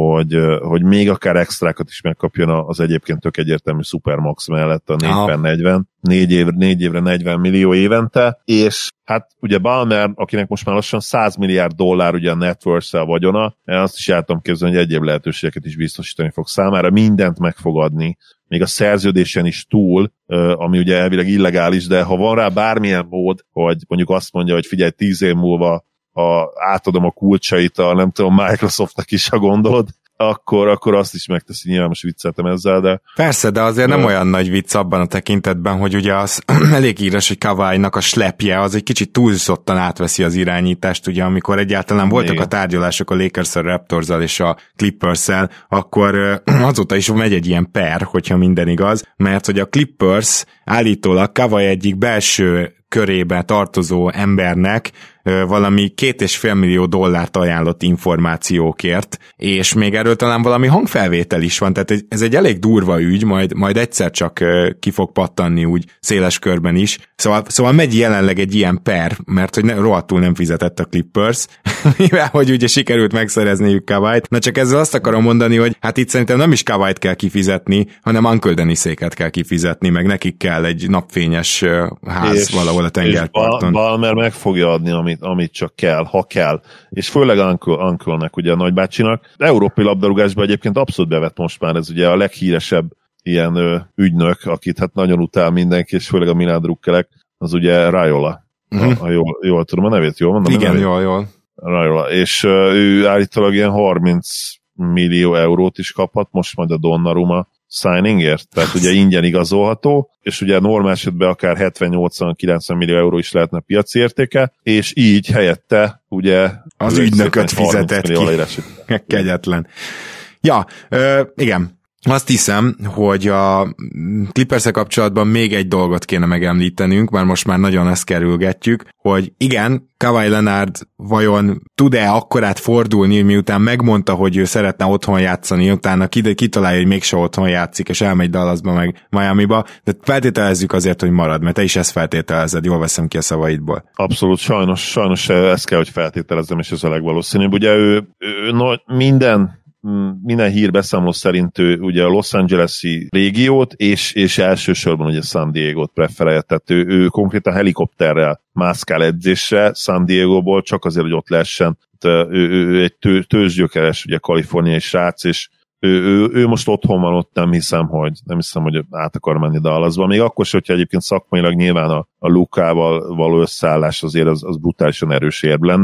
hogy még akár extrákat is megkapjon az egyébként tök egyértelmű Supermax mellett a 4x40, 4 évre 40 millió évente, és hát ugye Ballmer, akinek most már lassan $100 milliárd ugye a net worth-szel vagyona, azt is jártam képzelni, hogy egyéb lehetőségeket is biztosítani fog számára, mindent meg fog adni, még a szerződésen is túl, ami ugye elvileg illegális, de ha van rá bármilyen mód, hogy mondjuk azt mondja, hogy figyelj, 10 év múlva átadom a kulcsait nem tudom, Microsoftnak is, ha gondolod, akkor azt is megteszi, nyilván most vicceltem ezzel, de... Persze, de azért nem olyan nagy vicc abban a tekintetben, hogy ugye az elég íres, hogy Kawhinak a slepje az egy kicsit túlzottan átveszi az irányítást, ugye amikor egyáltalán voltak a tárgyalások a Lakers-szel, Raptors-zal és a Clippers-szel, akkor azóta is megy egy ilyen per, hogyha minden igaz, mert hogy a Clippers állítólag Kawhi egyik belső körébe tartozó embernek valami $2,5 millió ajánlott információkért, és még erről talán valami hangfelvétel is van, tehát ez egy elég durva ügy, majd egyszer csak ki fog pattanni úgy széles körben is. Szóval megy jelenleg egy ilyen per, mert hogy rohadtul nem fizetett a Clippers, mivel hogy ugye sikerült megszerezniük Kawhit. Na csak ezzel azt akarom mondani, hogy hát itt szerintem nem is Kawhit kell kifizetni, hanem Uncle Denniséket kell kifizetni, meg nekik kell egy napfényes ház és, valahol a tengerparton. És Ballmer meg fogja adni, amit csak kell, ha kell. És főleg Uncle-nek, ugye a nagybácsinak. De európai labdarúgásban egyébként abszolút bevett most már, ez ugye a leghíresebb ilyen ügynök, akit hát nagyon utál mindenki, és főleg a Milan drukkerek, az ugye Raiola. Ha jól tudom a nevét, jól mondom? Igen, jól. Raiola. És ő állítólag ilyen 30 millió eurót is kaphat, most majd a Donnarumma signingért, tehát ugye ingyen igazolható, és ugye normál esetben akár 70-80-90 millió euró is lehetne piaci értéke, és így helyette ugye az ügynököt fizetett ki. Kegyetlen. Ja, igen. Azt hiszem, hogy a Clippers-e kapcsolatban még egy dolgot kéne megemlítenünk, mert most már nagyon ezt kerülgetjük, hogy igen, Kawhi Leonard vajon tud-e akkorát fordulni, miután megmondta, hogy ő szeretne otthon játszani, utána kitalálja, hogy mégse otthon játszik, és elmegy Dallasba meg Miamiba, de feltételezzük azért, hogy marad, mert te is ezt feltételezed, jól veszem ki a szavaidból. Abszolút, sajnos ezt kell, hogy feltételezzem, és ez a legvalószínűbb. Ugye ő minden hírbeszámoló szerint ő ugye a Los Angeles-i régiót, és elsősorban ugye San Diego-t preferálja, tehát ő konkrétan helikopterrel mászkál edzésre San Diego-ból, csak azért, hogy ott lehessen. Ő egy tőzsgyökeres, ugye kaliforniai srác, és ő most otthon van, ott nem hiszem, hogy át akar menni Dallasba. Még akkor sem, hogyha egyébként szakmailag nyilván a Lukával való összeállás azért az brutálisan erős érv lenne,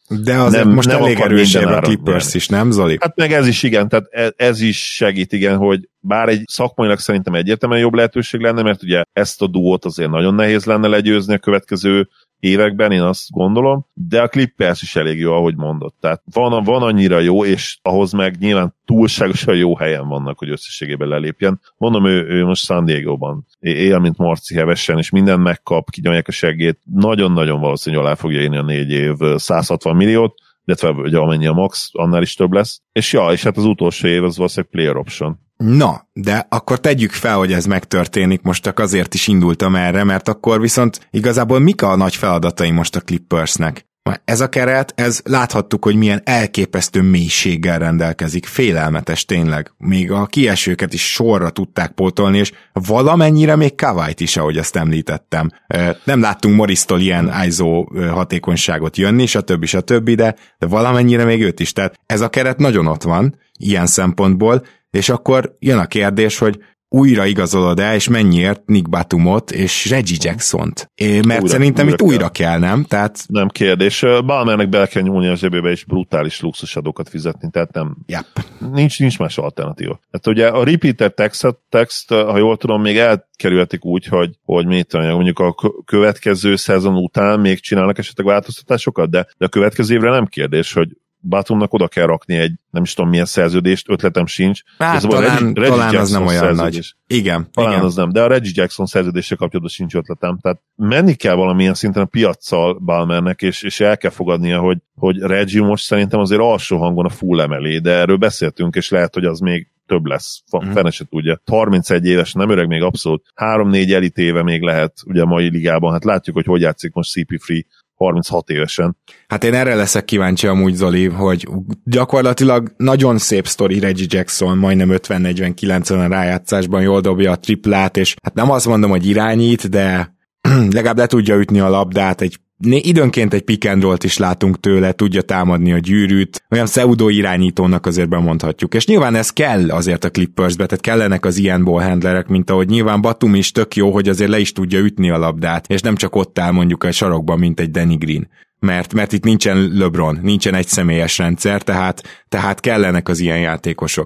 De azért most elég erősebb a Clippers is, nem Zoli? Hát meg ez is igen, tehát ez is segít, igen, hogy bár egy szakmailag szerintem egyértelműen jobb lehetőség lenne, mert ugye ezt a duót azért nagyon nehéz lenne legyőzni a következő években, én azt gondolom, de a Clippers is elég jó, ahogy mondott. Tehát van annyira jó, és ahhoz meg nyilván túlságosan jó helyen vannak, hogy összességében lelépjen. Mondom, ő most San Diego-ban él, mint Marci hevesen, és mindent megkap, kinyomják a seggét. Nagyon-nagyon valószínűleg alá fogja írni a 4 év 160 milliót, illetve ugye amennyi a max, annál is több lesz. És hát az utolsó év az valószínűleg player option. Na, de akkor tegyük fel, hogy ez megtörténik, most csak azért is indultam erre, mert akkor viszont igazából mik a nagy feladatai most a Clippersnek? Ez a keret, ez láthattuk, hogy milyen elképesztő mélységgel rendelkezik, félelmetes tényleg. Még a kiesőket is sorra tudták pótolni, és valamennyire még Kawait is, ahogy azt említettem. Nem láttunk Morris-tól ilyen ISO hatékonyságot jönni, stb., de valamennyire még őt is. Tehát ez a keret nagyon ott van, ilyen szempontból, és akkor jön a kérdés, hogy újra igazolod-e, és mennyiért Nick Batumot és Reggie Jacksont? Mert szerintem itt újra kell, nem? Tehát... Nem kérdés. Ballmernek bele kell nyúlni a zsebébe, és brutális luxusadókat fizetni, tehát nem... Yep. Nincs más alternatíva. Tehát ugye a repeater text, ha jól tudom, még elkerülhetik úgy, hogy mondjuk a következő szezon után még csinálnak esetleg változtatásokat, de a következő évre nem kérdés, hogy Batumnak oda kell rakni egy, nem is tudom milyen szerződést, ötletem sincs. Hát talán az nem olyan nagy. Igen. Az nem, de a Reggie Jackson szerződéssel kapcsolatban sincs ötletem. Tehát menni kell valamilyen szinten a piaccal Ballmernek, és el kell fogadnia, hogy Reggie most szerintem azért alsó hangon a full emelé, de erről beszéltünk, és lehet, hogy az még több lesz. Fene se tudja. 31 éves, nem öreg még abszolút. 3-4 elit éve még lehet ugye a mai ligában. Hát látjuk, hogy játszik most CP3 36 évesen. Hát én erre leszek kíváncsi amúgy, Zoli, hogy gyakorlatilag nagyon szép sztori Reggie Jackson, majdnem 50-49-en a rájátszásban jól dobja a triplát, és hát nem azt mondom, hogy irányít, de legalább le tudja ütni a labdát, időnként egy pick and roll-t is látunk tőle, tudja támadni a gyűrűt, olyan pseudo irányítónak azért bemondhatjuk. És nyilván ez kell azért a Clippersbe, tehát kellenek az ilyen ballhandlerek, mint ahogy nyilván Batum is tök jó, hogy azért le is tudja ütni a labdát, és nem csak ott áll mondjuk a sarokban, mint egy Danny Green. Mert itt nincsen LeBron, nincsen egy személyes rendszer, tehát kellenek az ilyen játékosok.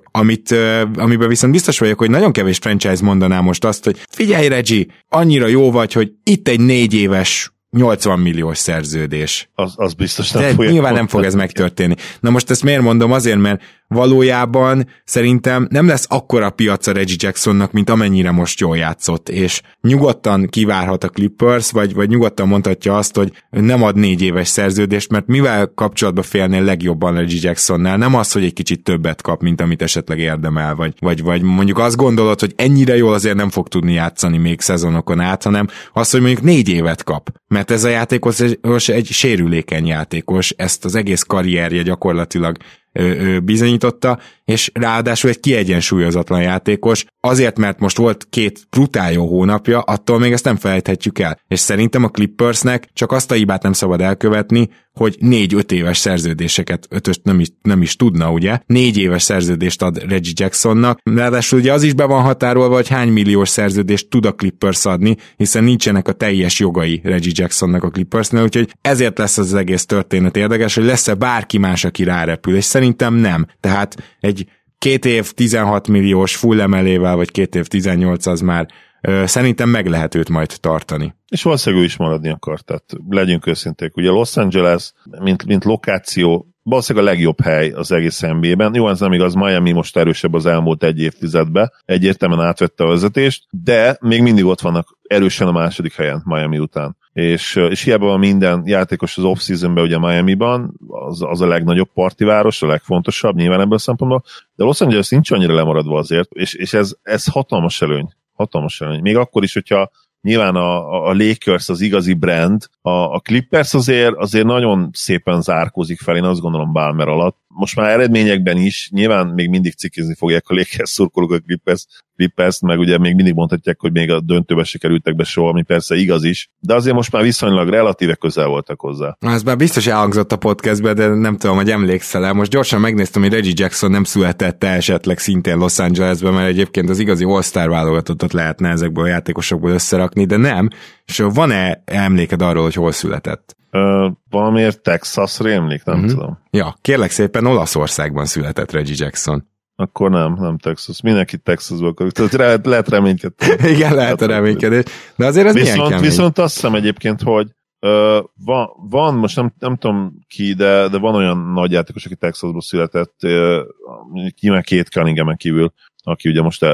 Amiben viszont biztos vagyok, hogy nagyon kevés franchise mondaná most azt, hogy figyelj Reggie, annyira jó vagy, hogy itt egy 4 éves 80 milliós szerződés. Az biztos nem fogja. Nyilván nem fog ez megtörténni. Na most ezt miért mondom? Azért, mert valójában szerintem nem lesz akkora piaca Reggie Jacksonnak, mint amennyire most jól játszott, és nyugodtan kivárhat a Clippers, vagy nyugodtan mondhatja azt, hogy nem ad 4 éves szerződést, mert mivel kapcsolatba félnél legjobban Reggie Jacksonnál, nem az, hogy egy kicsit többet kap, mint amit esetleg érdemel, vagy mondjuk azt gondolod, hogy ennyire jól azért nem fog tudni játszani még szezonokon át, hanem az, hogy mondjuk 4 évet kap, mert ez a játékos egy sérülékeny játékos, ezt az egész karrierje gyakorlatilag bizonyította, és ráadásul egy kiegyensúlyozatlan játékos, azért, mert most volt 2 brutál jó hónapja, attól még ezt nem felejthetjük el. És szerintem a Clippersnek csak azt a hibát nem szabad elkövetni, hogy 4-5 éves szerződéseket, 5-öst nem is tudna, ugye? 4 éves szerződést ad Reggie Jacksonnak, ráadásul ugye az is be van határolva, hogy hány milliós szerződést tud a Clippers adni, hiszen nincsenek a teljes jogai Reggie Jacksonnak a Clippersnél, úgyhogy ezért lesz az egész történet érdekes, hogy lesz-e bárki más, aki rárepül, és szerintem nem. Tehát egy 2 év 16 milliós full emelével, vagy 2 év 18 az már szerintem meg lehet őt majd tartani. És valószínűleg ő is maradni akar, tehát legyünk őszinték. Ugye Los Angeles, mint lokáció, valószínűleg a legjobb hely az egész NBA-ben. Jó, ez nem igaz, Miami most erősebb az elmúlt 1 évtizedben, egyértelműen átvette a vezetést, de még mindig ott vannak erősen a második helyen Miami után. És hiába van minden játékos az off-seasonben, ugye Miami-ban, az a legnagyobb partiváros, a legfontosabb, nyilván ebből a szempontból, de Los Angeles nincs annyira lemaradva azért, és ez hatalmas előny. Hatalmas előny. Még akkor is, hogyha nyilván a Lakers az igazi brand, a Clippers azért nagyon szépen zárkózik fel, én azt gondolom Ballmer alatt. Most már eredményekben is, nyilván még mindig cikizni fogják a Lakers szurkolók a Clippers, meg ugye még mindig mondhatják, hogy még a döntőbe se kerültek be soha, ami persze igaz is, de azért most már viszonylag relatíve közel voltak hozzá. Ez már biztos elhangzott a podcastben, de nem tudom, hogy emlékszel-e. Most gyorsan megnéztem, hogy Reggie Jackson nem született esetleg szintén Los Angelesben, mert egyébként az igazi All-Star válogatottat lehetne ezekből a játékosokból összerakni, de nem. És van-e emléked arról, hogy hol született? valamiért Texas rémlik, nem tudom. Ja, kérlek szépen Olaszországban született Reggie Jackson. Akkor nem Texas. Mindenki Texasból akar. Tehát lehet reménykedni. Igen, lehet a reménykedés. De azért ez milyen kemény. Viszont azt hiszem egyébként, hogy van most nem tudom ki, de van olyan nagy játékos, aki Texasból született, nyilván Kate Cunningham-en kívül, aki ugye most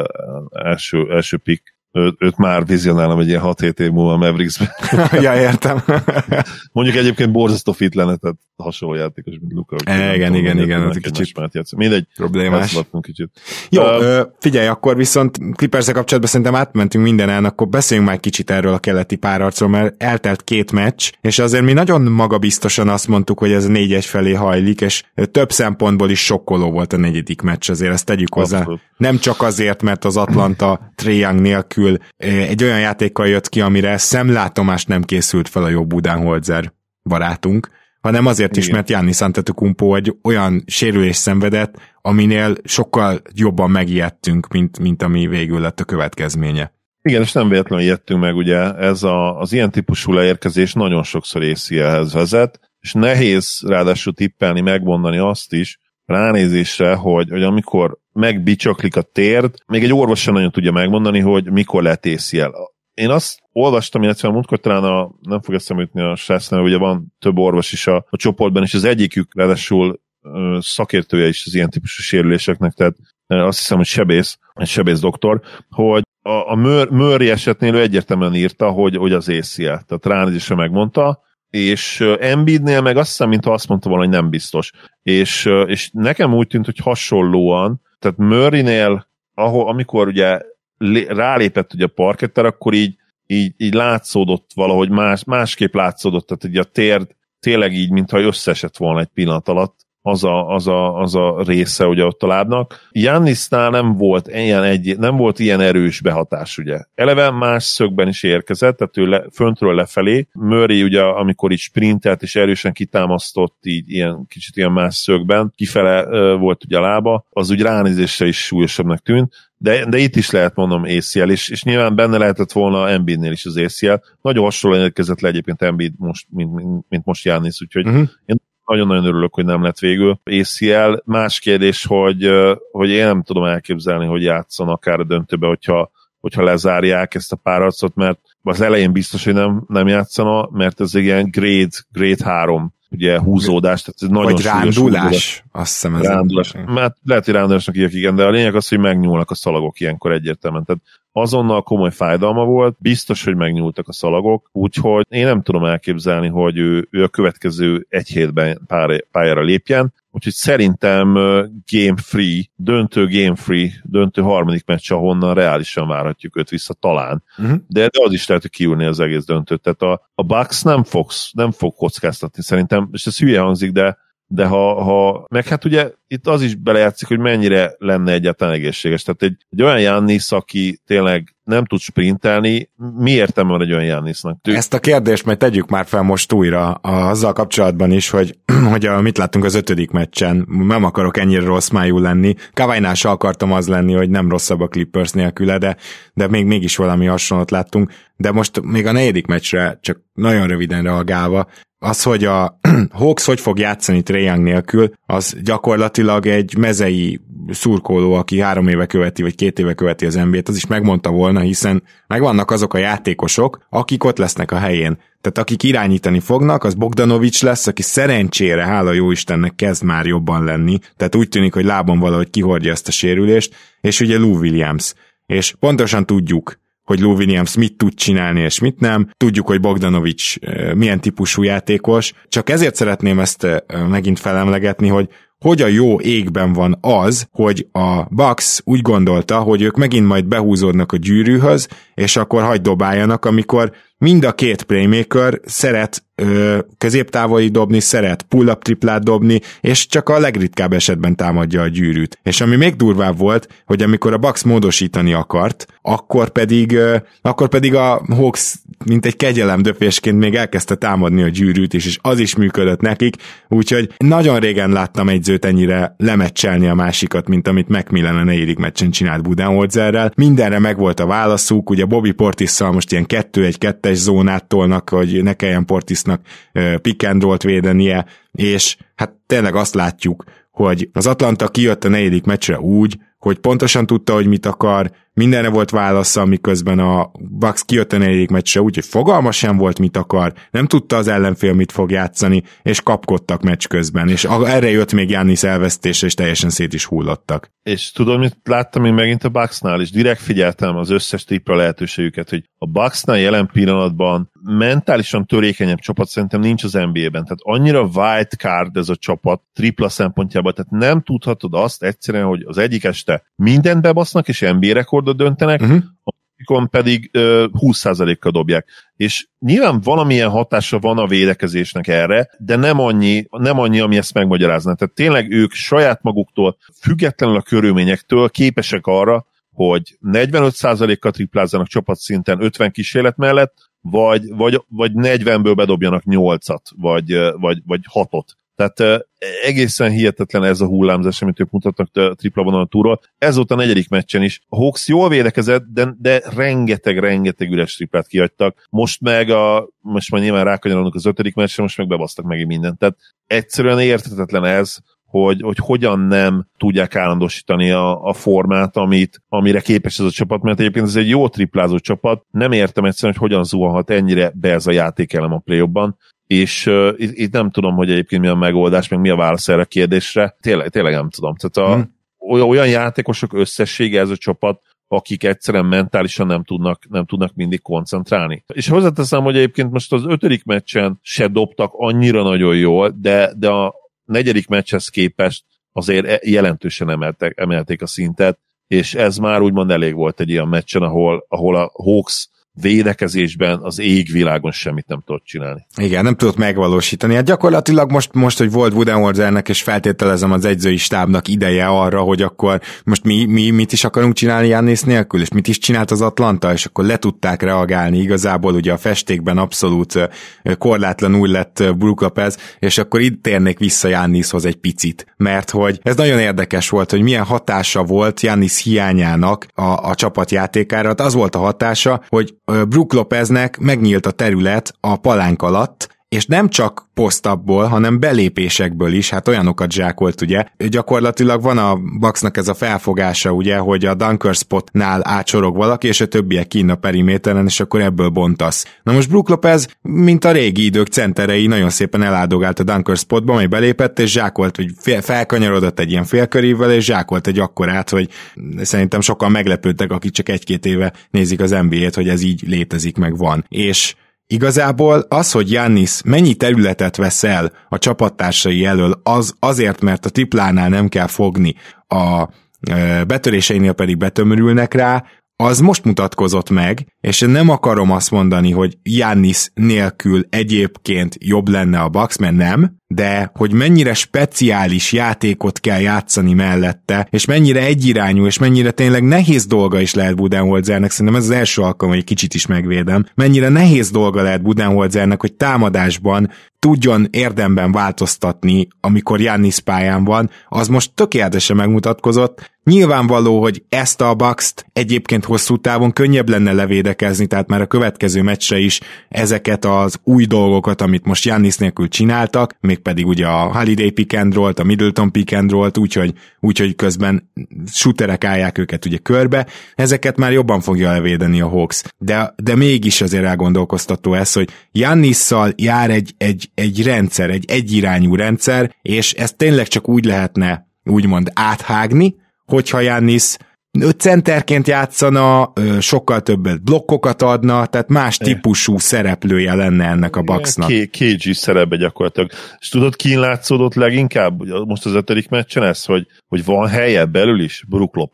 első pick, őt már vizionálom egy ilyen 6-7 év múlva a Mavericksben. Ja, értem. Mondjuk egyébként borzasztó fit lenne, tehát hasonló játékos, mint Luka. Igen, ez egy kicsit mindegy. Problémás. Kicsit. Jó, figyelj, akkor viszont Clipperszel kapcsolatban szerintem átmentünk mindenen, akkor beszéljünk már kicsit erről a keleti párharcról, mert eltelt 2 meccs, és azért mi nagyon magabiztosan azt mondtuk, hogy ez a 4-1 felé hajlik, és több szempontból is sokkoló volt a 4. meccs, azért ezt tegyük hozzá. Abszolút. Nem csak azért, mert az Atlanta Trae Young nélkül egy olyan játékkal jött ki, amire szemlátomást nem készült fel a jó Budenholzer barátunk, hanem azért is, mert Giannis Antetokounmpo egy olyan sérülés szenvedett, aminél sokkal jobban megijedtünk, mint ami végül lett a következménye. Igen, és nem véletlenül ijedtünk meg, ugye ez az ilyen típusú leérkezés nagyon sokszor ACL-hez vezet, és nehéz ráadásul tippelni, megmondani azt is, ránézésre, hogy amikor megbicsaklik a térd, még egy orvos sem nagyon tudja megmondani, hogy mikor lehet ACL. Én azt olvastam, illetve a múltkor talán nem fog eszembe jutni a srácnál, ugye van több orvos is a csoportban, és az egyikük ráadásul szakértője is az ilyen típusú sérüléseknek, tehát azt hiszem, hogy sebész doktor, hogy a Murray esetnél ő egyértelműen írta, hogy az ACL, tehát ránézésre megmondta, és Embiidnél meg azt hiszem, mintha azt mondta volna, hogy nem biztos. És nekem úgy tűnt, hogy hasonlóan, tehát Murraynél, amikor ugye rálépett ugye a parketter, akkor így látszódott valahogy másképp látszódott, tehát ugye a térd tényleg így, mintha összeesett volna egy pillanat alatt, az a része ugye ott a lábnak. Giannisnál nem volt ilyen erős behatás, ugye. Eleve más szögben is érkezett, tehát ő föntről lefelé. Murray ugye, amikor így sprintelt és erősen kitámasztott, így kicsit ilyen más szögben, kifele volt ugye a lába, az úgy ránézésre is súlyosabbnak tűnt, de itt is lehet mondom ACL, és nyilván benne lehetett volna Embiidnél is az ACL. Nagyon hasonlóan érkezett le egyébként Embiid most, mint most Giannis, úgyhogy én nagyon-nagyon örülök, hogy nem lett végül ACL. Más kérdés, hogy én nem tudom elképzelni, hogy játszon akár a döntőbe, hogyha lezárják ezt a párharcot, mert az elején biztos, hogy nem játszana, mert ez egy ilyen grade 3 ugye húzódás, tehát ez nagyon vagy rándulás, azt hiszem ez. Rándulás. Mert lehet, hogy rándulásnak írják, igen, de a lényeg az, hogy megnyúlnak a szalagok ilyenkor egyértelműen. Tehát azonnal komoly fájdalma volt, biztos, hogy megnyúltak a szalagok, úgyhogy én nem tudom elképzelni, hogy ő a következő 1 hétben pályára lépjen, úgyhogy szerintem döntő harmadik meccs, ahonnan reálisan várhatjuk őt vissza talán. De az is lehet, hogy kiülni az egész döntőt. Tehát a Bucks nem fog kockáztatni szerintem, és ez hülye hangzik, de ha meg hát ugye itt az is belejátszik, hogy mennyire lenne egyáltalán egészséges. Tehát egy olyan Giannis, aki tényleg nem tud sprintelni, mi értelme van egy olyan Giannisnak? Ezt a kérdést majd tegyük már fel most újra azzal kapcsolatban is, hogy mit láttunk az 5. meccsen. Nem akarok ennyire rossz májú lenni. Kawhinál se akartam az lenni, hogy nem rosszabb a Clippers nélküle, de mégis valami hasonlót láttunk. De most még a 4. meccsre csak nagyon röviden reagálva, az, hogy a Hawks hogy fog játszani Trae Young nélkül, az gyakorlatilag egy mezei szurkoló, aki 3 éve követi, vagy 2 éve követi az NBA-t, az is megmondta volna, hiszen megvannak azok a játékosok, akik ott lesznek a helyén. Tehát akik irányítani fognak, az Bogdanovics lesz, aki szerencsére, hála jó Istennek kezd már jobban lenni, tehát úgy tűnik, hogy lábon valahogy kihordja ezt a sérülést, és ugye Lou Williams. És pontosan tudjuk, hogy Lou Williams mit tud csinálni és mit nem. Tudjuk, hogy Bogdanovics milyen típusú játékos. Csak ezért szeretném ezt megint felemlegetni, hogy a jó égben van az, hogy a Bucks úgy gondolta, hogy ők megint majd behúzódnak a gyűrűhöz, és akkor hagyd dobáljanak, amikor mind a 2 playmaker szeret középtávoli dobni, szeret pull-up triplát dobni, és csak a legritkább esetben támadja a gyűrűt. És ami még durvább volt, hogy amikor a Bucks módosítani akart, akkor pedig a Hawks mint egy kegyelemdöpésként még elkezdte támadni a gyűrűt is, és az is működött nekik, úgyhogy nagyon régen láttam egyzőt ennyire lemecselni a másikat, mint amit Macmillan a 4. meccsen csinált Budenholzerrel. Mindenre megvolt a válaszuk, ugye Bobby Portisszal most ilyen 2-1-2-es zónát tolnak, hogy ne kelljen Portisnak pick and roll-t védenie, és hát tényleg azt látjuk, hogy az Atlanta kijött a 4. meccsre úgy, hogy pontosan tudta, hogy mit akar, mindenre volt válasza, miközben a Bucks kijött a 4. meccsre úgy, hogy fogalma sem volt, mit akar, nem tudta az ellenfél, mit fog játszani, és kapkodtak meccs közben, és erre jött még Giannis elvesztése, és teljesen szét is hullottak. És tudod, mit láttam én megint a Bucksnál, és direkt figyeltem az összes tripla lehetőségüket, hogy a Bucksnál jelen pillanatban mentálisan törékenyebb csapat szerintem nincs az NBA-ben, tehát annyira wild card ez a csapat tripla szempontjából, tehát nem tudhatod azt egyszerűen, hogy az egyik este mindent bebasznak, és NBA rekordot döntenek, amikor pedig 20%-kal dobják. És nyilván valamilyen hatása van a védekezésnek erre, de nem annyi, ami ezt megmagyarázna. Tehát tényleg ők saját maguktól, függetlenül a körülményektől képesek arra, hogy 45%-kal triplázzanak csapatszinten 50 kísérlet mellett, vagy 40-ből bedobjanak 8-at, vagy 6-ot. Tehát egészen hihetetlen ez a hullámzás, amit ők mutatnak tripla vonalon túlról. Ez volt a 4. meccsen is. A Hawks jól védekezett, de rengeteg üres triplát kihagytak. Most már nyilván rákanyarodnak az 5. meccsen, most meg bebasztak megint mindent. Tehát egyszerűen érthetetlen ez, hogy hogyan nem tudják állandósítani a formát, amire képes ez a csapat, mert egyébként ez egy jó triplázó csapat. Nem értem egyszerűen, hogy hogyan zuhanhat ennyire be ez a játékelem a play-offban, és itt nem tudom, hogy egyébként mi a megoldás, meg mi a válasz erre a kérdésre. Tényleg nem tudom. Tehát olyan játékosok összessége ez a csapat, akik egyszerűen mentálisan nem tudnak mindig koncentrálni. És hozzáteszem, hogy egyébként most az 5. meccsen se dobtak annyira nagyon jól, de a 4. meccshez képest azért jelentősen emelték a szintet, és ez már úgymond elég volt egy ilyen meccsen, ahol a Hawks védekezésben az égvilágon semmit nem tudott csinálni. Igen, nem tudott megvalósítani. Hát gyakorlatilag most hogy volt Budenholzernek, és feltételezem az edzői stábnak ideje arra, hogy akkor most mi mit is akarunk csinálni Giannis nélkül, és mit is csinált az Atlanta, és akkor le tudták reagálni. Igazából ugye a festékben abszolút korlátlanul lett Brook Lopez, és akkor itt térnék vissza Giannishoz egy picit, mert hogy ez nagyon érdekes volt, hogy milyen hatása volt Giannis hiányának a csapatjátékára. Hát az volt a hatása, hogy Brook Lopeznek megnyílt a terület a palánk alatt, és nem csak posztapból, hanem belépésekből is, hát olyanokat zsákolt, ugye. Gyakorlatilag van a Bucksnak ez a felfogása, ugye, hogy a dunker spotnál átsorog valaki, és a többiek kinn a periméteren, és akkor ebből bontasz. Na most Brook Lopez, mint a régi idők centerei, nagyon szépen eláldogált a dunker spotba, amely belépett, és zsákolt, hogy felkanyarodott egy ilyen félkörével, és zsákolt egy akkorát, hogy szerintem sokan meglepődtek, akik csak 1-2 éve nézik az NBA-t, hogy ez így létezik, meg van. És igazából az, hogy Giannis mennyi területet vesz el a csapattársai elől, azért, mert a triplánál nem kell fogni, a betöréseinél pedig betömörülnek rá, az most mutatkozott meg, és nem akarom azt mondani, hogy Giannis nélkül egyébként jobb lenne a Bucks, mert nem, de hogy mennyire speciális játékot kell játszani mellette, és mennyire egyirányú, és mennyire tényleg nehéz dolga is lehet Budenholzernek, szerintem ez az első alkalom, hogy kicsit is megvédem, mennyire nehéz dolga lehet Budenholzernek, hogy támadásban tudjon érdemben változtatni, amikor Giannis pályán van, az most tökéletesen megmutatkozott. Nyilvánvaló, hogy ezt a Bucks-t egyébként hosszú távon könnyebb lenne levédekezni, tehát már a következő meccsre is ezeket az új dolgokat, amit most Giannis nélkül csináltak, mégpedig ugye a Holiday pick and roll-t, a Middleton pick and roll-t, úgyhogy közben shooterek állják őket ugye körbe, ezeket már jobban fogja levédeni a Hawks. De mégis azért elgondolkoztató ez, hogy Giannisszal jár egy rendszer, egy egyirányú rendszer, és ezt tényleg csak úgy lehetne úgymond áthágni, hogyha Giannis centerként játszana, sokkal többet blokkokat adna, tehát más típusú szereplője lenne ennek a Bucksnak. KG szerepe gyakorlatilag. És tudod, ki látszódott leginkább most az 5. meccsen ez, hogy van helye belül is Brook Lopez.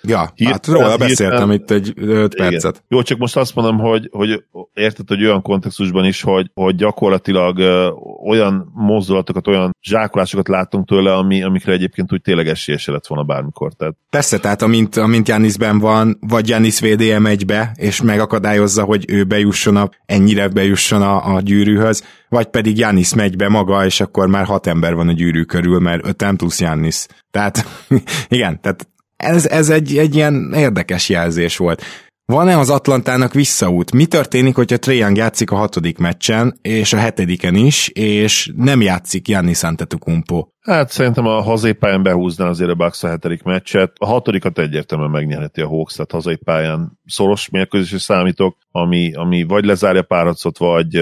Ja, hát róla beszéltem itt egy 5 percet. Jó, csak most azt mondom, hogy érted, hogy olyan kontextusban is, hogy gyakorlatilag olyan mozdulatokat, olyan zsákolásokat láttunk tőle, amikre egyébként úgy tényleg esélye lett volna bármikor. Tehát... Persze, tehát amint Giannisben van, vagy Giannis VDM egybe, és megakadályozza, hogy ő ennyire bejusson a gyűrűhöz, vagy pedig Giannis megy be maga, és akkor már 6 ember van a gyűrű körül, mert 5 plusz Giannis. Tehát igen, tehát ez egy ilyen érdekes jelzés volt. Van-e az Atlantának visszaút? Mi történik, hogyha Trae Young játszik a 6. meccsen, és a 7. is, és nem játszik Giannis Antetokounmpo? Hát szerintem a hazai pályán behúzná azért a Bucks a 7. meccset. A 6. egyértelműen megnyerheti a Hawks, tehát hazai pályán szoros mérkőzésre számítok, ami vagy lezárja párharcot,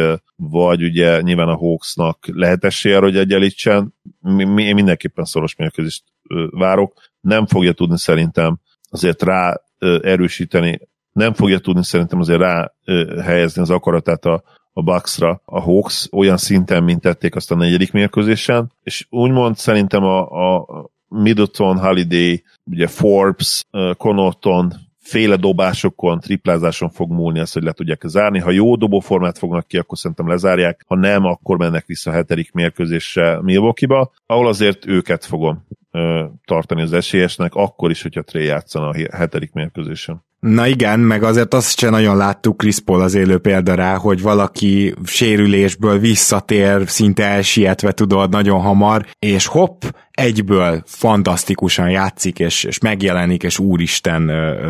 vagy ugye nyilván a Hawksnak lehet esélye, hogy egyenlítsen. Én mindenképpen szoros mérkőzést várok. Nem fogja tudni szerintem azért rá erősíteni, nem fogja tudni szerintem azért rá helyezni az akaratát a Bucksra a Hawks olyan szinten, mint tették azt a 4. mérkőzésen, és úgymond szerintem a Middleton, Holiday, ugye Forbes, Connaughton féle dobásokon, triplázáson fog múlni az, hogy le tudják zárni. Ha jó dobóformát fognak ki, akkor szerintem lezárják, ha nem, akkor mennek vissza a 7. mérkőzésre Milwaukee-ba, ahol azért őket fogom tartani az esélyesnek, akkor is, hogyha Trae játszana a 7. mérkőzésen. Na igen, meg azért azt sem nagyon láttuk, Chris Paul az élő példa rá, hogy valaki sérülésből visszatér, szinte elsietve tudod nagyon hamar, és hopp, egyből fantasztikusan játszik, és megjelenik, és úristen,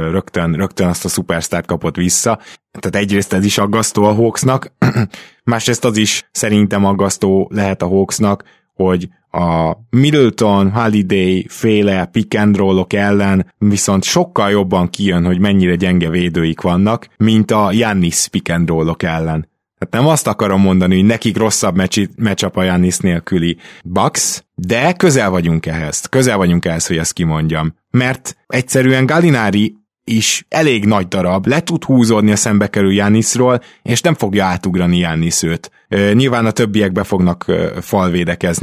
rögtön azt a szupersztárt kapott vissza. Tehát egyrészt ez is aggasztó a Hawksnak, másrészt az is szerintem aggasztó lehet a Hawksnak, hogy a Middleton, Holiday féle pick and roll-ok ellen viszont sokkal jobban kijön, hogy mennyire gyenge védőik vannak, mint a Giannis pick and roll-ok ellen. Tehát nem azt akarom mondani, hogy nekik rosszabb matchup a Giannis nélküli Bucks, de közel vagyunk ehhez, hogy ezt kimondjam. Mert egyszerűen Gallinari is elég nagy darab, le tud húzódni a szembe kerül Giannisról, és nem fogja átugrani Giannis őt. Nyilván a többiek be fognak falvédekezni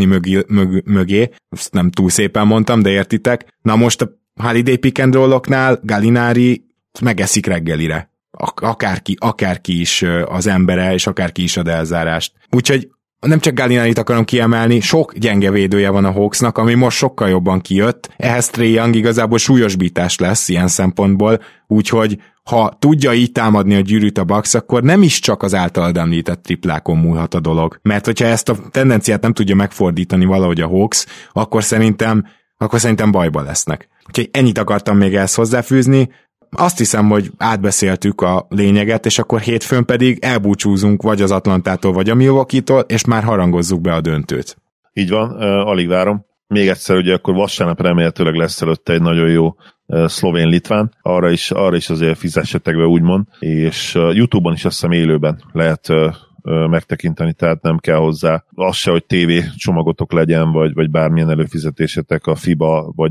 mögé, ezt nem túl szépen mondtam, de értitek. Na most a Holiday pick and roll-oknál Gallinari megeszik reggelire. Akárki is az embere, és akárki is ad elzárást. Úgyhogy nem csak Gallinarit akarom kiemelni, sok gyenge védője van a Hawksnak, ami most sokkal jobban kijött. Ehhez Trae Young igazából súlyosbítás lesz ilyen szempontból, úgyhogy ha tudja így támadni a gyűrűt a Bucks, akkor nem is csak az általad említett triplákon múlhat a dolog. Mert hogyha ezt a tendenciát nem tudja megfordítani valahogy a Hawks, akkor szerintem bajba lesznek. Úgyhogy ennyit akartam még ezt hozzáfűzni. Azt hiszem, hogy átbeszéltük a lényeget, és akkor hétfőn pedig elbúcsúzunk vagy az Atlantától, vagy a Milwaukee-tól, és már harangozzuk be a döntőt. Így van, alig várom. Még egyszer, ugye akkor vasárnap remélhetőleg lesz előtte egy nagyon jó szlovén-litván, arra is azért fizessetek be, úgymond, és YouTube-on is azt hiszem élőben lehet megtekinteni, tehát nem kell hozzá az se, hogy TV csomagotok legyen, vagy bármilyen előfizetésetek a FIBA, vagy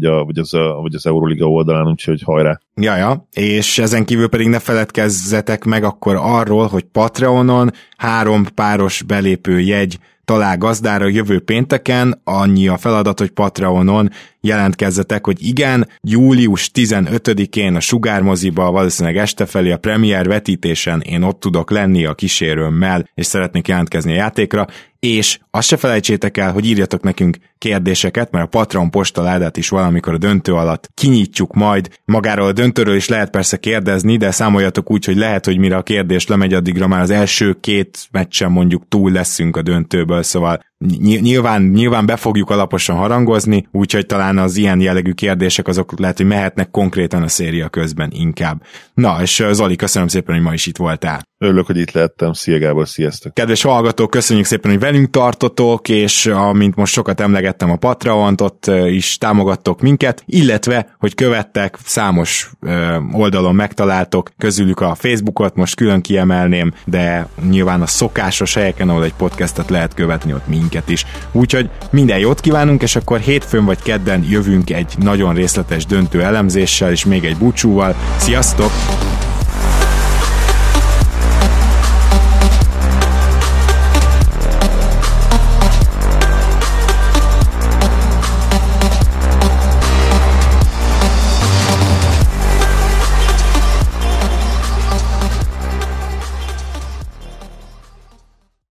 az Euroliga oldalán, úgyhogy hajrá! Ja, és ezen kívül pedig ne feledkezzetek meg akkor arról, hogy Patreonon 3 páros belépő jegy talál gazdára jövő pénteken, annyi a feladat, hogy Patreonon jelentkezzetek, hogy igen, július 15-én a Sugármoziba, valószínűleg este felé a premier vetítésen én ott tudok lenni a kísérőmmel, és szeretnék jelentkezni a játékra, és azt se felejtsétek el, hogy írjatok nekünk kérdéseket, mert a Patreon postaládát is valamikor a döntő alatt kinyitjuk majd. Magáról a döntőről is lehet persze kérdezni, de számoljatok úgy, hogy lehet, hogy mire a kérdés lemegy, addigra már az első 2 meccsen mondjuk túl leszünk a döntőből, szóval nyilván be fogjuk alaposan harangozni, úgyhogy talán az ilyen jellegű kérdések azok lehet, hogy mehetnek konkrétan a széria közben inkább. Na, és Zoli, köszönöm szépen, hogy ma is itt voltál. Örülök, hogy itt lehettem. Szia Gábor, sziasztok! Kedves hallgatók, köszönjük szépen, hogy velünk tartotok, és amint most sokat emlegettem a Patreont, ott is támogattok minket, illetve, hogy követtek, számos oldalon megtaláltok, közülük a Facebookot most külön kiemelném, de nyilván a szokásos helyeken, ahol egy podcastet lehet követni, ott minket is. Úgyhogy minden jót kívánunk, és akkor hétfőn vagy kedden jövünk egy nagyon részletes döntő elemzéssel, és még egy búcsúval. Sziasztok!